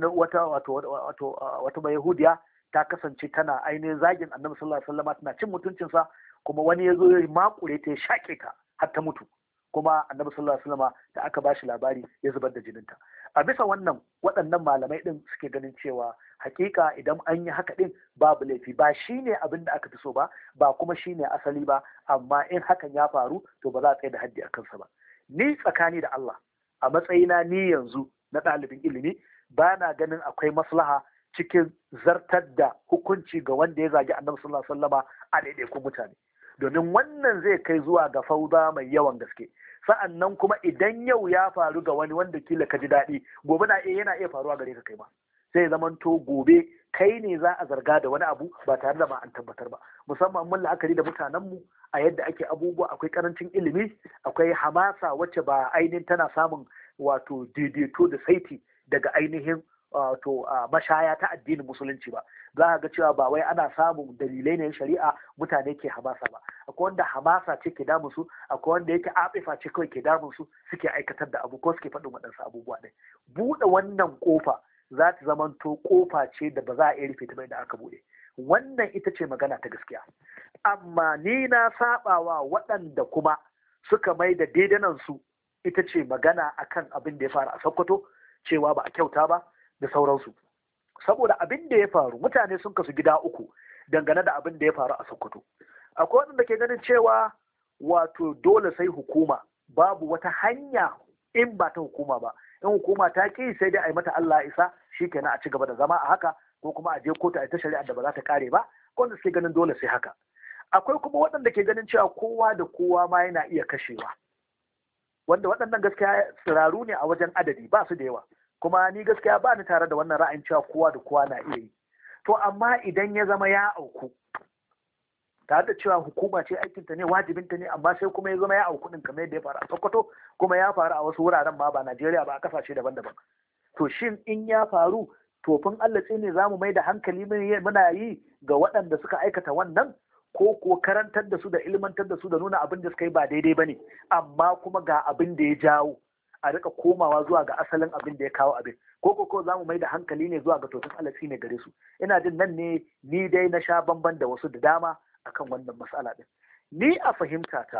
wata mai Yahudiya ta kasance tana ainihin zagin annabi sallallahu alaihi wasallam, tana cin mutuncinsa, kuma wani ya zo ya makure ta, ya shaƙe ta har ta mutu, kuma annabi sallallahu alaihi wasallam da aka bashi labari ya zubar da jininta. A bisa wannan waɗannan malamai din suke ganin cewa hakika idan an yi haka din babu laifi, ba shine abin da aka fi so ba, ba kuma shine asali ba, amma in hakan ya faru to ba za a tsaye da haddi a kansa ba. Ni tsakani da Allah a matsayina ni yanzu na ɗalibin ilimi ba na ganin akwai maslaha cikin zartar da hukunci ga wanda ya zagi annabi sallallahu alaihi wasallama a ɗaiɗaikun mutane, domin wannan zai kai zuwa ga fauda mai yawan gaske. Sa'annan kuma idan yau ya faru ga wani wanda kila ka ji daɗi, gobe yana iya faruwa gare ka kai ma, sai zamanto gobe kai ne za a zarga da wani abu ba tare da ma an tabbatar ba. Musamman mun la'akari da mutanenmu a yadda ake abubuwa, akwai karancin ilimi, akwai hamasa wacce ba ainihin tana samun wato daidaito da saiti daga ainihin wato mashaya ta addinin musulunci ba. Za a ga cewa ba wai ana samun dalilai ne shari'a mutane ke hamasa ba, akwai wanda hamasa ce ke damun su, akwai wanda yake afifa ce kawai ke damun su, suke aikatar da abu ko suke faɗin waɗansu abubuwa ɗin. Buɗe wannan ƙofa za ta zamanto ƙofa ce da ba za a iya rufe ta bai da aka buɗe. Wannan ita ce magana ta gaskiya. Amma ni na saɓawa waɗanda kuma suka mai da daidanan su ita ce magana akan abin da ya faru a Sokoto, cewa ba a kyauta ba da sauransu. Saboda abin da ya faru, mutane sun kasu gida uku dangane da abin da ya faru a Sokoto. Akwai waɗanda ke ganin cewa wato dole sai hukuma, babu wata hanya in ba ta hukuma ba. In hukuma ta ki sai dai a yi mata Allah isa, shikenan a ci gaba da zama a haka, ko kuma a je kotu a yi ta shari'a da ba za ta kare ba, ko wanda suke ganin dole sai haka. Akwai kuma waɗanda ke ganin cewa kowa da kowa ma yana iya kashewa, wanda waɗannan gaskiya tsiraru ne a wajen adadi, ba su da yawa. Kuma ni gaskiya ba ni tare da wannan ra'ayin cewa kowa da kowa na iya yi. To amma idan ya zama ya auku, tare da cewa hukuma ce aikinta ne, wajibinta ne, amma sai kuma ya zama ya auku din kamar yadda ya faru a Sokoto, kuma ya faru a wasu wuraren ma ba Najeriya ba, a kasashe daban-daban. To shin in ya faru, tofin Allah ne za mu mai da hankali muna yi ga waɗanda suka aikata wannan, ko karantar da su da ilmantar da su da nuna abin da suka yi ba daidai ba ne, amma kuma ga abin da ya jawo a rika komawa zuwa ga asalin abin da ya kawo abin, ko za mu mai da hankali ne zuwa ga tofin Allah ne gare su. Ina jin nan ne ni dai na sha bamban da wasu da dama akan wannan matsala din. Ni a fahimta ta,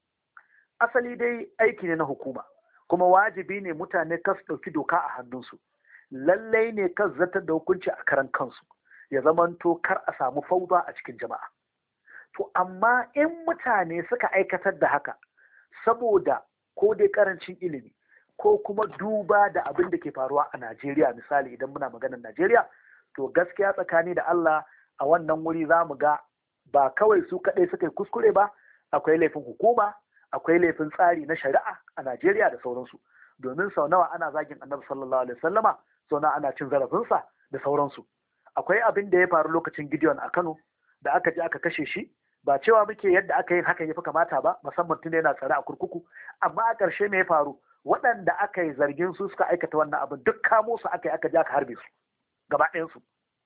asali dai aiki ne na hukuma, kuma wajibi ne mutane kas ɗauki doka a hannunsu, lallai ne kas zartar da hukunci a karan kansu, ya zamanto kar a samu fauda a cikin jama'a. To amma in mutane suka aikatar da haka saboda ko dai karancin ilimi, ko kuma duba da abin da ke faruwa a Najeriya, misali idan muna maganar Najeriya, to gaskiya tsakani da Allah a wannan wuri za mu ga ba kawai su kaɗai suka yi kuskure ba, akwai laifin hukuma, akwai laifin tsari na shari'a a Najeriya da sauransu. Domin sau nawa ana zagin Annabi sallallahu alaihi wasallama, sau nawa ana cin zarafinsa da sauransu. Akwai abin da ya faru lokacin Gideon a Kano da aka je aka kashe shi, ba cewa muke yadda aka yi hakan ya fi kamata ba, musamman tun yana tsare a kurkuku, amma a ƙarshe me ya faru, waɗanda aka yi zargin su suka aikata wannan abin duk kamo su aka yi, aka je aka harbe su gaba ɗayansu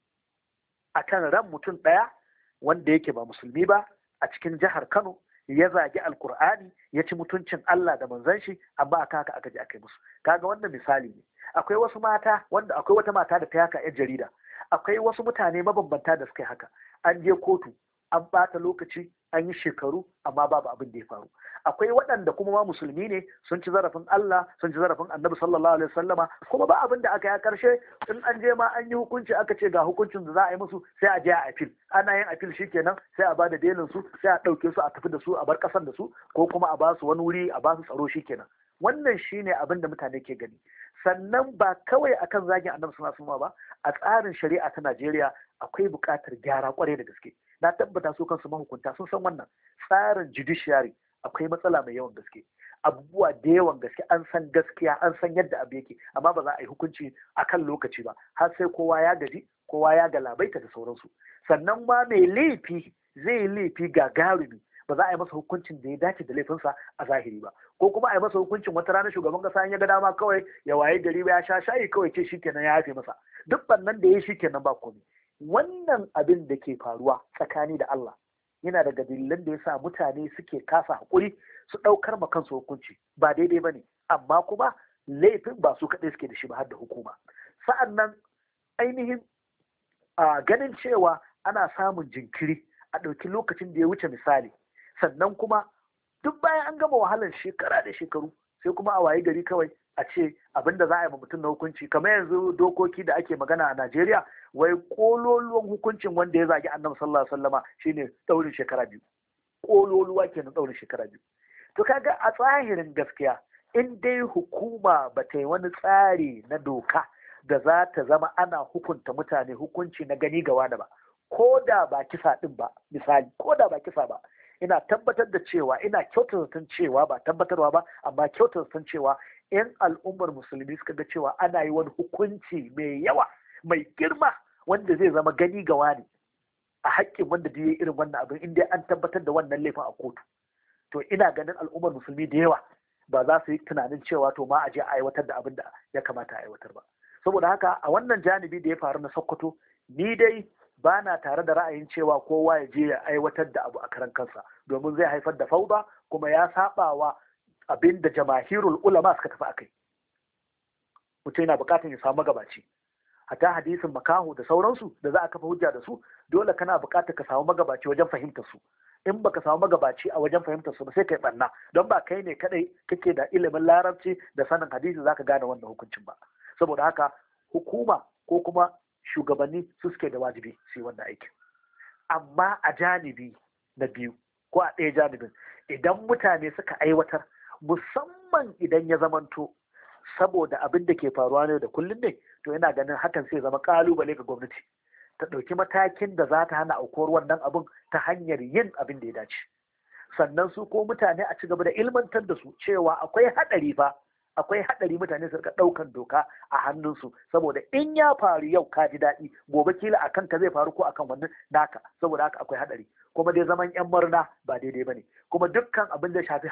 akan ran mutum ɗaya wanda yake ba musulmi ba a cikin jihar Kano, ya zagi alkur'ani, ya ci mutuncin Allah da manzon shi, amma aka haka aka je aka yi musu. Kaga wannan misali ne. Akwai wasu mata, wanda akwai wata mata da ta haka yar jarida, akwai wasu mutane mabambanta da suka yi haka, an je kotu, an ɓata lokaci, an yi shekaru, amma babu abin da ya faru. Akwai waɗanda kuma ma musulmi ne, sun ci zarafin Allah, sun ci zarafin Annabi sallallahu alaihi wasallama, kuma ba abin da aka yi a ƙarshe, in an je ma an yi hukunci aka ce ga hukuncin da za a yi musu, sai a je a appeal. Ana yin appeal shikenan, sai a ba da belin su, sai a ɗauke su a tafi da su a bar ƙasar da su, ko kuma a ba su wani wuri a ba su tsaro shikenan. Wannan shine abin da mutane ke gani. Sannan ba kawai akan zagin Annabi sallallahu alaihi wasallama ba, a tsarin shari'a ta Najeriya akwai buƙatar gyara ƙwarai da gaske. Na tabbata su kansu mahukunta sun san wannan. Tsarin judiciary akwai matsala mai yawan gaske, abubuwa da yawan gaske, an san gaskiya, an san yadda abu yake, amma ba za a yi hukunci akan lokaci ba, har sai kowa ya gaji, kowa ya galabaita da sauransu. Sannan ma mai laifi zai yi laifi gagarumi, ba za a yi masa hukuncin da ya dace da laifinsa a zahiri ba, ko kuma a yi masa hukuncin wata rana shugaban kasa ya ga dama kawai ya waye gari ya sha shayi kawai ce shikenan ya yafe masa, duk bannan da ya shikenan ba komai. Wannan abin da ke faruwa tsakani da Allah yana daga dalilan da ya sa mutane suke kasa haƙuri su ɗaukar ma kansu hukunci, ba daidai ba ne, amma kuma laifin ba su kaɗai suke da shi ba har da hukuma. Sa'an nan ainihin a ganin cewa ana samun jinkiri a ɗauki lokacin da ya wuce misali, sannan kuma duk bayan an gama wahalar shekara da shekaru sai kuma a waye gari kawai a ce abin da za a yi ma mutum na hukunci, kamar yanzu dokoki da ake magana a Najeriya, wai kololuwan hukuncin wanda ya zagi annabi sallallahu alaihi wasallama shine daurin shekara 2. Kololuwa kenan daurin shekara 2. To kaga a tsahirin gaskiya in dai hukuma ba ta yi wani tsari na doka da za ta zama ana hukunta mutane hukunci na gani gawa da ba, ko da ba kisa din ba, misali ko da ba kisa ba, ina tabbatar da cewa, ina kyautata cewa, ba tabbatarwa ba amma kyautata cewa in al'ummar musulmi suka ga cewa ana yi wani hukunci mai yawa mai girma wanda zai zama gani gawa ne a haƙƙin wanda da ya yi irin wannan abin, in dai an tabbatar da wannan laifin a kotu, to ina ganin al'ummar musulmi da yawa ba za su yi tunanin cewa to ma a je a aiwatar da abin da ya kamata a aiwatar ba. Saboda haka a wannan janibi da ya faru na Sokoto, ni dai ba na tare da ra'ayin cewa kowa ya je ya aiwatar da abu a karan kansa, domin zai haifar da fauda kuma ya sabawa abin da jamahirul ulama suka tafi akai. Mutum yana buƙatar ya samu magabaci. Hatta hadisin makaho da sauransu da za a kafa hujja da su, dole kana buƙatar ka samu magabaci wajen fahimtar su. In baka samu magabaci a wajen fahimtar su ba sai kai banna, don ba kai ne kadai kake da ilimin larabci da sanin hadisi zaka gane wannan hukuncin ba. Saboda haka hukuma ko kuma shugabanni su suke da wajibi su yi wannan aikin. Amma a janibi na biyu ko a ɗaya janibin, idan mutane suka aiwatar, musamman idan ya zamanto saboda abin da ke faruwa ne da kullum ne, to yana ganin hakan sai zama kalubale ga gwamnati ta ɗauki matakin da za ta hana aukuwar wannan abin ta hanyar yin abin da ya dace. Sannan su ko mutane a ci gaba da ilmantar da su cewa akwai haɗari fa, akwai haɗari mutane su rika ɗaukan doka a hannunsu, saboda in ya faru yau ka ji daɗi, gobe kila a kanka zai faru ko akan wannan naka, saboda haka akwai haɗari. Kuma dai zaman yan murna ba daidai ba ne. Kuma dukkan abin da shafi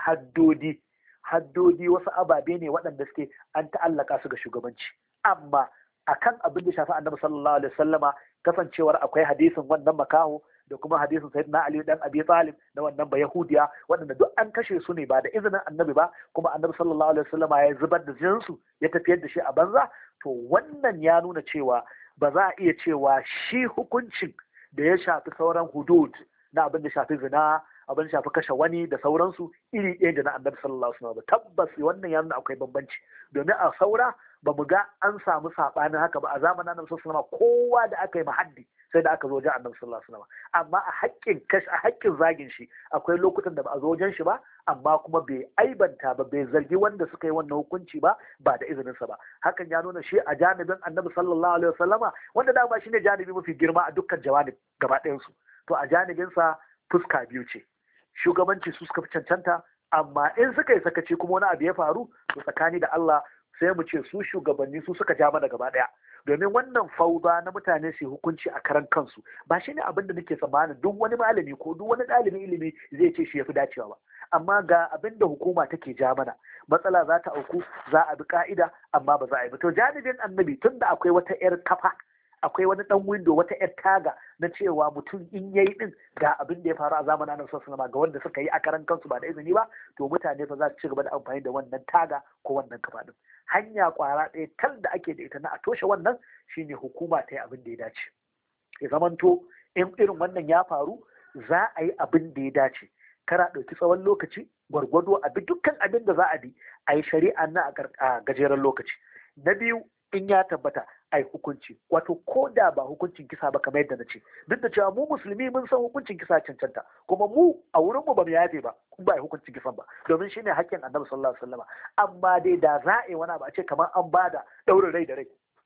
haddodi wasu ababe ne waɗanda suke an ta'allaka su ga shugabanci. Amma akan abin da shafi annabi sallallahu alaihi wasallama, kasancewar akwai hadisin wannan makaho da kuma hadisin sayyidina Ali dan Abi Talib na wannan ba Yahudiya, waɗanda duk an kashe su ne ba da izinin annabi ba, kuma annabi sallallahu alaihi wasallama ya zubar da jinsu ya tafiyar da shi a banza. To wannan ya nuna cewa ba za a iya cewa shi hukuncin da ya shafi sauran hudud na abin da shafi zina, abin da shafi kashe wani da sauransu iri ɗaya da na annabi sallallahu alaihi wasallam ba. Tabbas wannan ya nuna akwai bambanci, domin a saura ba mu ga an samu saɓanin haka ba. A zamanin annabi sallallahu alaihi wasallam kowa da aka yi mahaddi sai da aka zo wajen annabi sallallahu alaihi wasallam, amma a haƙƙin zagin shi akwai lokutan da ba a zo wajen shi ba, amma kuma bai aibanta ba, bai zargi wanda suka yi wannan hukunci ba da izinin sa ba. Hakan ya nuna shi a janibin annabi sallallahu alaihi wasallama, wanda dama shine janibi mafi girma a dukkan jawanib gaba ɗayan su, to a janibin sa fuska biyu ce. Shugabanci su suka fi cancanta, amma in suka yi sakaci kuma wani abu ya faru, to tsakani da Allah sai mu ce su shugabanni su suka ja mana gaba ɗaya. Domin wannan fauda na mutane su hukunci a karan kansu ba shi ne abin da nake tsammanin duk wani malami ko duk wani ɗalibin ilimi zai ce shi ya fi dacewa ba. Amma ga abin da hukuma take ja mana, matsala za ta auku, za a bi ka'ida amma ba za a yi ba. To janibin annabi, tun da akwai wata 'yar kafa, akwai wani ɗan windo, wata 'yar taga na cewa mutum in yayi din ga abin da ya faru a zamanin annabi sallallahu alaihi wasallam ga wanda suka yi a karan kansu ba da izini ba, to mutane fa za su ci gaba da amfani da wannan taga ko wannan kafa din. Hanya kwara ɗaya tal da ake da ita na a toshe wannan shine hukuma ta yi abin da ya dace. Ya zamanto in irin wannan ya faru za a yi abin da ya dace, kara ɗauki tsawon lokaci, gwargwado a bi dukkan abin da za a bi, a yi shari'a na a gajeren lokaci. Na biyu, in ya tabbata a yi hukunci, wato ko da ba hukuncin kisa ba kamar yadda na ce, duk da cewa mu musulmi mun san hukuncin kisa cancanta, kuma mu a wurin mu ba mu yafe ba kun ba a yi hukuncin kisan ba, domin shine haƙƙin annabi sallallahu alaihi wasallam. Amma dai da za a yi wani abu a ce kamar an bada ɗaurin rai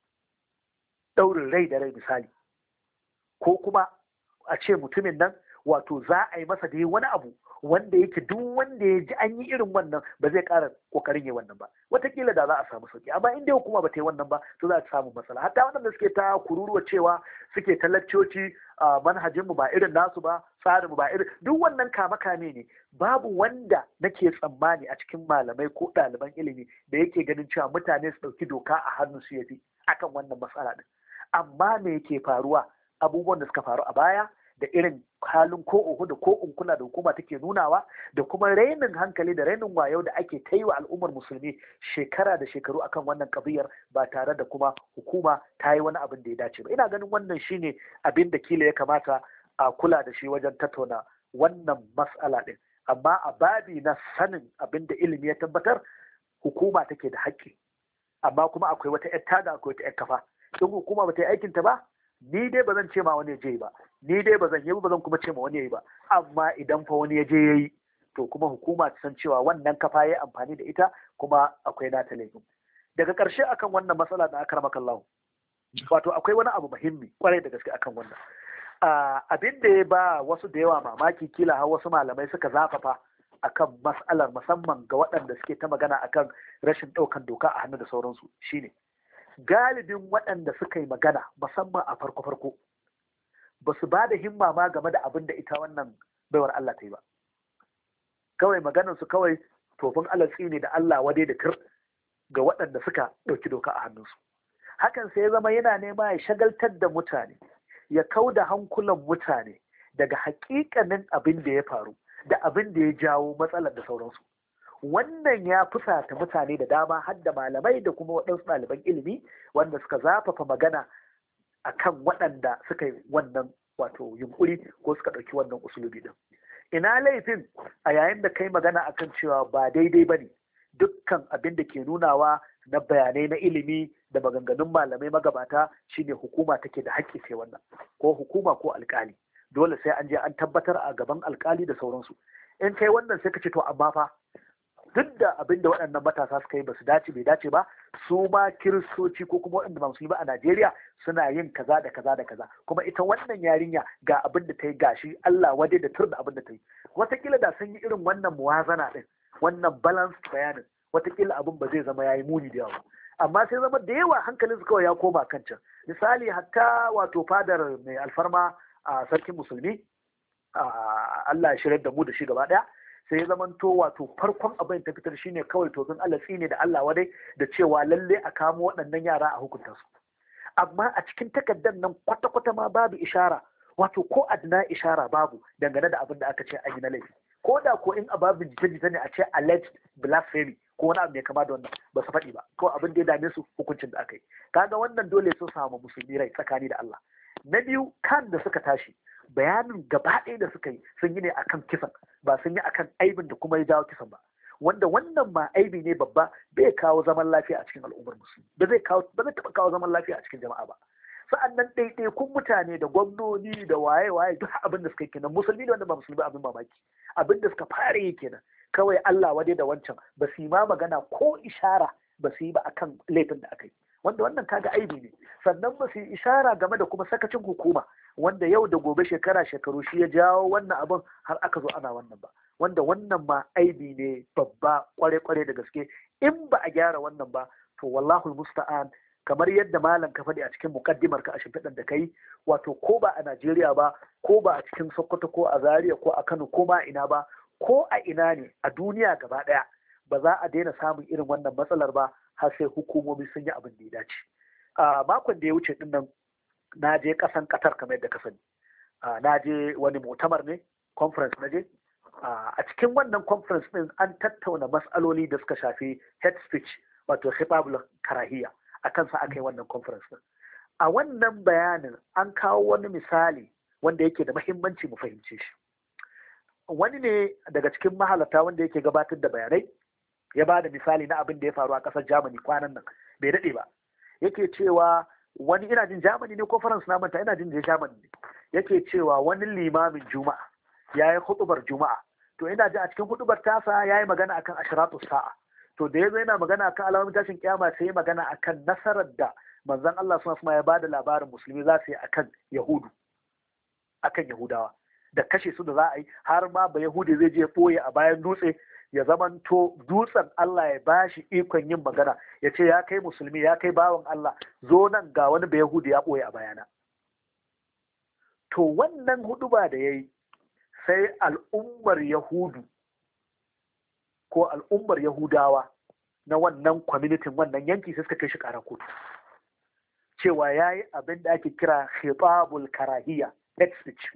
da rai misali, ko kuma a ce mutumin nan wato za a yi masa dai wani abu wanda yake duk wanda ya ji an yi irin wannan ba zai ƙara ƙoƙarin yi wannan ba, wataƙila da za a samu sauki. Amma in dai hukuma ba ta yi wannan ba, to za a samu matsala. Hatta waɗanda suke ta kururuwa cewa suke ta laccoci, manhajinmu ba irin nasu ba, tsarinmu ba irin, duk wannan kame ne. Babu wanda nake tsammani a cikin malamai ko ɗaliban ilimi da yake ganin cewa mutane su ɗauki doka a hannun su yafi akan wannan matsala ɗin. Amma me yake faruwa, abubuwan da suka faru a baya da irin halin ko oho da ko unkula da hukuma take nunawa, da kuma rainin hankali da rainin wayo da ake ta yi wa al'ummar musulmi shekara da shekaru akan wannan kabiyar ba tare da kuma hukuma ta yi wani abin da ya dace ba. Ina ganin wannan shine abin da kila ya kamata a kula da shi wajen tattauna wannan mas'ala din. amma a babi na sanin abin da ilimi ya tabbatar hukuma take da haƙƙi, amma kuma akwai wata ƴar taga, akwai wata ƴar kafa. In hukuma ba ta yi aikinta ba, ni dai ba zan ce ma wani ya je ba, ni dai ba zan yi ba zan kuma ce ma wani ya yi ba, amma idan fa wani ya je ya yi, to kuma hukuma ta san cewa wannan kafa ya yi amfani da ita kuma akwai nata laifin. Daga ƙarshe akan wannan matsala da aka ramaka Allah, wato akwai wani abu muhimmi kwarai da gaske akan wannan. Abin da ya ba wasu da yawa mamaki, kila har wasu malamai suka zafafa akan mas'alar, musamman ga waɗanda suke ta magana akan rashin ɗaukan doka a hannu da sauransu, shine galibin waɗanda suka yi magana musamman a farko ba su ba da himma ma game da abin da ita wannan baiwar Allah ta yi ba. Kawai maganar su kawai tofin alatsi ne da Allah wadai da kir ga waɗanda suka ɗauki doka a hannunsu. Hakan sai ya zama yana nema ya shagaltar da mutane, ya kau da hankulan mutane daga haƙiƙanin abin da ya faru da abin da ya jawo matsalar da sauransu. Wannan ya fusata mutane da dama, har da malamai da kuma waɗansu ɗaliban ilimi wanda suka zafafa magana akan waɗanda suka yi wannan wato yunkuri ko suka ɗauki wannan usulubi din. Ina laifin a yayin da kai magana akan cewa ba daidai ba ne dukkan abin da ke nunawa na bayanai na ilimi da maganganun malamai magabata shine hukuma take da haƙƙi sai wannan, ko hukuma ko alƙali, dole sai an je an tabbatar a gaban alƙali da sauransu. In kai wannan sai ka ce to amma fa duk da abin da waɗannan matasa suka yi ba su dace, bai dace ba, su ma kiristoci ko kuma waɗanda ba musulmi ba a Najeriya suna yin kaza da kaza da kaza, kuma ita wannan yarinya ga abin da ta yi, gashi Allah wade da tur da abin da ta yi. Wataƙila da sun yi irin wannan muwazana ɗin, wannan balanced bayanin, wataƙila abin ba zai zama ya yi muni da yawa. Amma sai zama da yawa hankalin su kawai ya koma kan can. Misali hatta wato fadar mai alfarma a sarkin musulmi, Allah ya shirya da mu da shi gaba ɗaya, sai ya zamanto wato farkon abin ta fitar shine kawai tofin Allah ne da Allah wadai da cewa lalle a kamo waɗannan yara a hukunta su. Amma a cikin takardar nan kwata-kwata ma babu ishara, wato ko adna ishara babu dangane da abin da aka ce an yi na laifi. Ko da ko in a babu jita-jita ne a ce alleged blasphemy ko wani abu mai kama da wannan, ba su faɗi ba, ko abin da ya dame su hukuncin da aka yi. Kaga wannan dole sun samu musulmi rai tsakani da Allah. Na biyu, kan da suka tashi bayanin gaba ɗaya da suka yi sun yi ne akan kisan, ba sun yi akan aibin da kuma ya jawo kisan ba, wanda wannan ma aibi ne babba, bai kawo zaman lafiya a cikin al'ummar musulmi, ba zai taɓa kawo zaman lafiya a cikin jama'a ba. Sa'annan ɗaiɗaikun mutane da gwamnoni da waye duk abin da suka yi kenan, musulmi da wanda ba musulmi abin mamaki, abin da suka fara yi kenan, kawai Allah wade da wancan, ba su yi ma magana ko ishara ba su yi ba akan laifin da aka yi, wanda wannan kaga aibi ne. Sannan ba su yi ishara game da kuma sakacin hukuma, wanda yau da gobe shekaru shi ya jawo wannan abin har aka zo ana wannan ba, wanda wannan ma aibi ne babba kware da gaske. In ba a gyara wannan ba, to wallahul musta'an, kamar yadda malam ka faɗi a cikin mukaddimar ka a shimfiɗan da kai, wato ko ba a Najeriya ba, ko ba a cikin Sokoto ko a Zaria ko a Kano ko ma ina ba, ko a ina ne a duniya gaba ɗaya, ba za a daina samun irin wannan matsalar ba har sai hukumomi sun yi abin da ya dace. A makon da ya wuce din nan na je ƙasan Qatar kamar yadda ka sani, na je wani mu'tamar ne, conference na je. A cikin wannan conference din an tattauna matsaloli da suka shafi hate speech, wato khitabul karahiya, a kansa aka yi wannan conference din. A wannan bayanin an kawo wani misali wanda yake da mahimmanci mu fahimce shi. Wani ne daga cikin mahalarta wanda yake gabatar da bayanai ya ba da misali na abin da ya faru a ƙasar Germany kwanan nan, bai daɗe ba. Yake cewa wani, ina jin Germany ne ko France na manta, ina jin Germany ne, yake cewa wani limamin Juma'a ya yi huɗubar Juma'a, to ina jin a cikin huɗubar tasa ya yi magana akan ashratu sa'a. To da ya zo yana magana akan alamomin tashin kiyama, sai ya magana akan nasarar da manzon Allah sallallahu alaihi wasallam ya ba da labarin musulmi za su yi akan Yahudawa, da kashe su da za a yi, har ma ba Yahudi zai je ɓoye a bayan dutse, ya zamanto dutsen Allah ya bashi ikon yin magana, ya ce ya kai musulmi, ya kai bawan Allah, zo nan ga wani ba Yahudi ya ɓoye a bayana. To wannan huduba da ya yi, sai al'ummar Yahudu ko al'ummar Yahudawa na wannan kwamitin, wannan yanki, sai suka kai shi ƙarar kotu, cewa ya yi abin da ake kira khitabul karahiya, hate speech.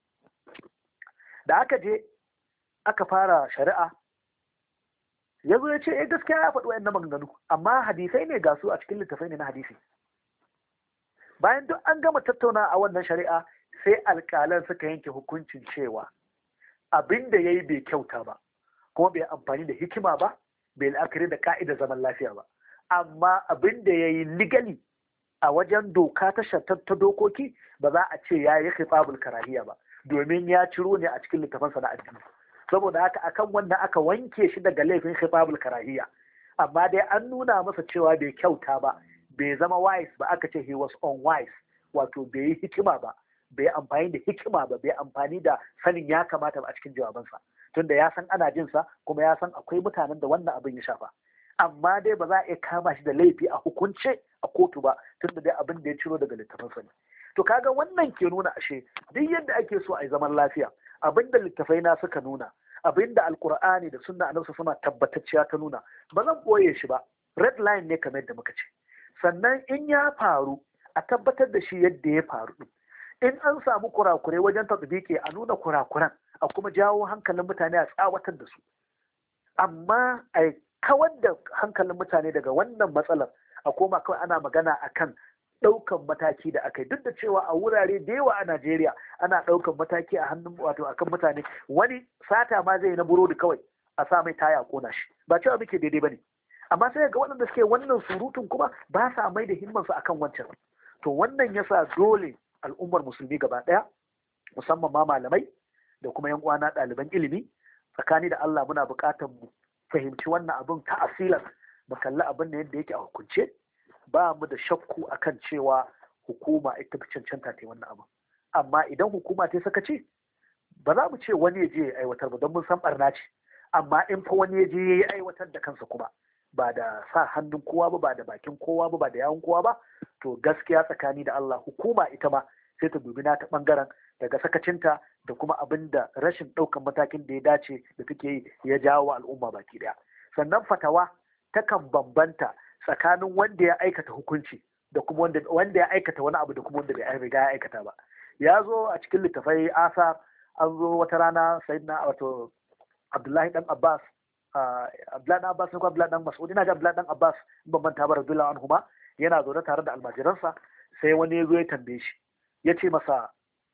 Da aka je aka fara shari'a, ya zo ya ce gaskiya ya faɗi wa'annan maganganu, amma hadisai ne ga su a cikin littafai ne na hadisi. Bayan duk an gama tattauna a wannan shari'a, sai alƙalan suka yanke hukuncin cewa abin da ya yi bai kyauta ba, kuma bai amfani da hikima ba, bai la'akari da ka'idar zaman lafiya ba. Amma abin da ya yi legally a wajen doka ta dokoki ba za a ce ya yi khitabul karahiya ba, domin ya ciro ne a cikin littafansa na addini. Saboda haka akan wannan aka wanke shi daga laifin khitabul karahiya. Amma dai an nuna masa cewa bai kyauta ba, bai zama wise ba, aka ce he was unwise, wato bai yi hikima ba, bai amfani da hikima ba, bai amfani da sanin ya kamata ba a cikin jawabansa, tunda ya san ana jinsa kuma ya san akwai mutanen da wannan abin ya shafa. Amma dai ba za a iya kama shi da laifi a hukunce a kotu ba, tunda dai abin da ya ciro daga littafansa ne. To kaga wannan ke nuna ashe duk yadda ake so a yi zaman lafiya, abin da littafai na suka nuna, abin da alkur'ani da sunna annabi suna tabbatacciya ta nuna, ba zan boye shi ba, red line ne kamar yadda muka ce. Sannan in ya faru a tabbatar da shi yadda ya faru din. In an samu kurakurai wajen tatbiki a nuna kurakuran, a kuma jawo hankalin mutane a tsawatar da su. Amma a kawar da hankalin mutane daga wannan matsalar, a koma kawai ana magana akan ɗaukan mataki da aka yi, duk da cewa a wurare da yawa a Najeriya ana ɗaukan mataki a hannun wato akan mutane. Wani sata ma zai yi na burodi kawai a sa mai taya a kona shi, ba cewa muke daidai bane. Amma sai ga waɗanda suke wannan surutun kuma ba sa mai da himmansu akan wancan. To wannan yasa dole al'ummar musulmi gaba ɗaya, musamman ma malamai da kuma yan uwana ɗaliban ilimi, tsakani da Allah muna buƙatar mu fahimci wannan abin ta asilan, mu kalli abin da yadda yake a hukunce. Ba mu da shakku akan cewa hukuma ita fi cancanta ta wannan abin. Amma idan hukuma ta sakaci, ba za mu ce wani ya je ya aiwatar ba, don mun san barna ce. Amma in fa wani ya je ya aiwatar da kansa kuma, ba da sa hannun kowa ba, ba da bakin kowa ba, ba da yawun kowa ba, to gaskiya tsakani da Allah hukuma ita ma sai ta dubi nata bangaren daga sakacinta da kuma abin da rashin ɗaukan matakin da ya dace da take yi ya jawo wa al'umma baki ɗaya. Sannan fatawa takan bambanta tsakanin wanda ya aikata hukunci da kuma wanda ya aikata wani abu da kuma wanda bai riga ya aikata ba. Ya zo a cikin littafai asa, an zo wata rana sayyidina wato Abdullahi dan Abbas, Abdullahi dan Abbas ne ko Abdullahi dan Mas'ud, ina ga Abdullahi dan Abbas in ban manta ba radiyallahu anhuma, yana zaune tare da almajiransa, sai wani ya zo ya tambaye shi, ya ce masa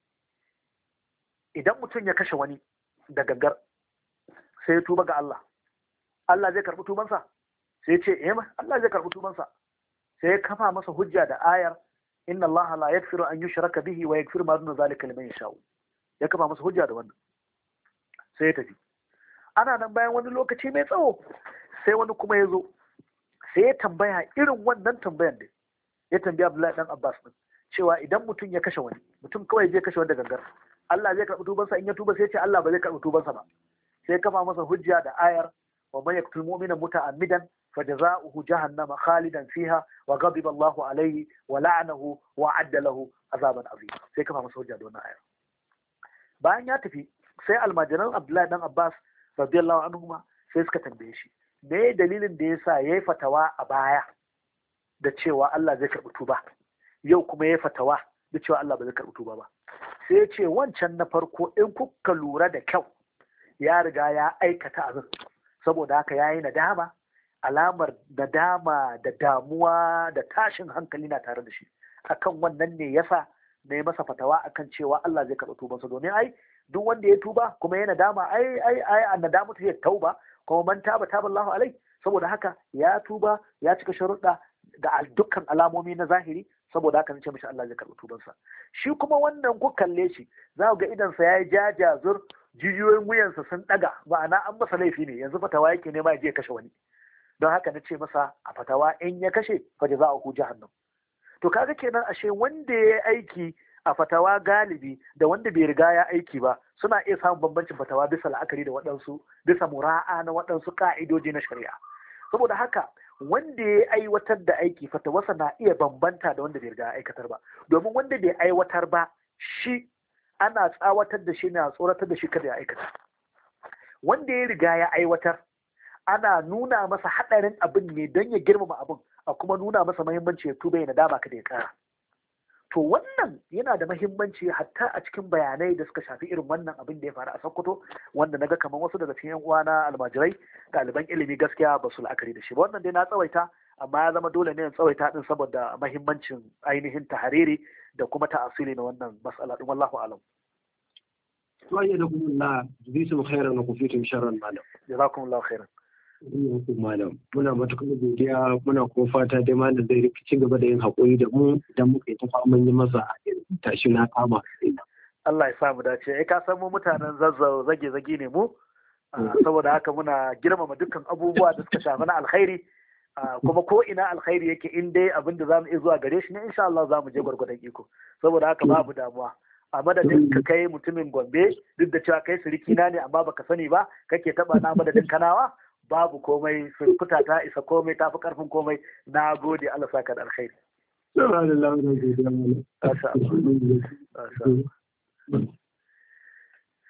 idan mutum ya kashe wani da gangar sai ya tuba ga Allah, Allah zai karɓi tubansa? Sai ya ce Allah zai karɓi tubansa. Sai ya kafa masa hujja da ayar inna Allah la yaghfiru an yushraka bihi wa yaghfiru ma duna zalika liman yasha. Ya kafa masa hujja da wannan. Sai ya tafi. Ana nan bayan wani lokaci mai tsawo sai wani kuma ya zo, sai ya tambaya irin wannan tambayan da ya tambaya Abdullahi dan Abbas din, cewa idan mutum ya kashe wani, mutum kawai zai kashe wani da gangar, Allah zai karɓi tubansa? In ya tuba sai ya ce Allah ba zai karɓi tubansa ba. Sai ya kafa masa hujja da ayar wa man yaqtul mu'mina muta'ammidan فجزاؤه جهنم خالدا فيها وغضب الله عليه ولعنه وأعد له عذابا عظيما. sai kafa masa hujja da wannan ayar. Bayan ya tafi sai almajiran Abdullahi dan Abbas radiyallahu anhuma sai suka tambaye shi me dalilin da yasa yayi fatawa a baya da cewa Allah zai karɓi tuba, yau kuma yayi fatawa da cewa Allah ba zai karɓi tuba ba. Sai ya ce wancan na farko in kuka lura da kyau ya riga ya aikata abin, saboda haka yayi nadama, alamar nadama da damuwa da tashin hankali na tare da shi. Akan wannan ne yasa na yi masa fatawa akan cewa Allah zai karɓi tubansa, domin ai duk wanda ya tuba kuma ya nadama ai annadamu ta tauba, kuma man taba Allahu alai. Saboda haka ya tuba, ya cika sharuɗa da dukkan alamomi na zahiri, saboda haka nace mishi Allah zai karɓi tubansa. Shi kuma wannan ku kalle shi za ku ga idansa ya yi jajazur, jijiyoyin wuyansa sun ɗaga, ma'ana an masa laifi ne, yanzu fatawa yake nema ya je kashe wani. Don haka na ce masa a fatawa in ya kashe fa jaza'uhu jahannam. To kaga kenan ashe wanda ya aiki a fatawa galibi da wanda bai riga ya aiki ba suna iya samun bambancin fatawa bisa la'akari da waɗansu, bisa mura'a na waɗansu ka'idoji na shari'a. Saboda haka wanda ya aiwatar da aiki fatawarsa na iya bambanta da wanda bai riga ya aikatar ba, domin wanda bai aiwatar ba shi ana tsawatar da shi, na tsoratar da shi kada ya aikata. Wanda ya riga ya aiwatar ana nuna masa haɗarin abin ne don ya girmama abin, a kuma nuna masa mahimmanci ya tuba ya nadama kada ya ƙara. To wannan yana da mahimmanci hatta a cikin bayanai da suka shafi irin wannan abin da ya faru a Sokoto, wanda naga kamar wasu daga cikin yan uwana almajirai ɗaliban ilimi gaskiya ba su la'akari da shi ba. Wannan dai na tsawaita, amma ya zama dole ne in tsawaita din saboda mahimmancin ainihin tahariri da kuma ta'asili na wannan mas'ala din, wallahu alam. to ayyadakum Allah bisu khairan wa kufitum sharran malam. Jazakumullahu khairan. Malam muna matukar godiya, muna kuma fata dai malam zai ci gaba da yin haƙuri da mu idan muka yi ta faman yi masa tashi na kama. Allah ya sa mu dace. Ka san mu mutanen Zazzau zage-zage ne mu, saboda haka muna girmama dukkan abubuwa da suka shafi na alkhairi, kuma ko ina alkhairi yake in dai abin da zamu iya zuwa gare shi ne insha Allah zamu je gwargwadon iko. Saboda haka babu damuwa. A madadin ka kai mutumin Gombe, duk da cewa kai siriki na ne amma baka sani ba, kake taba na madadin Kanawa, babu komai, surkuta ta isa komai, ta fi karfin komai. Na gode, Allah saka da alkhairi. Masha Allah.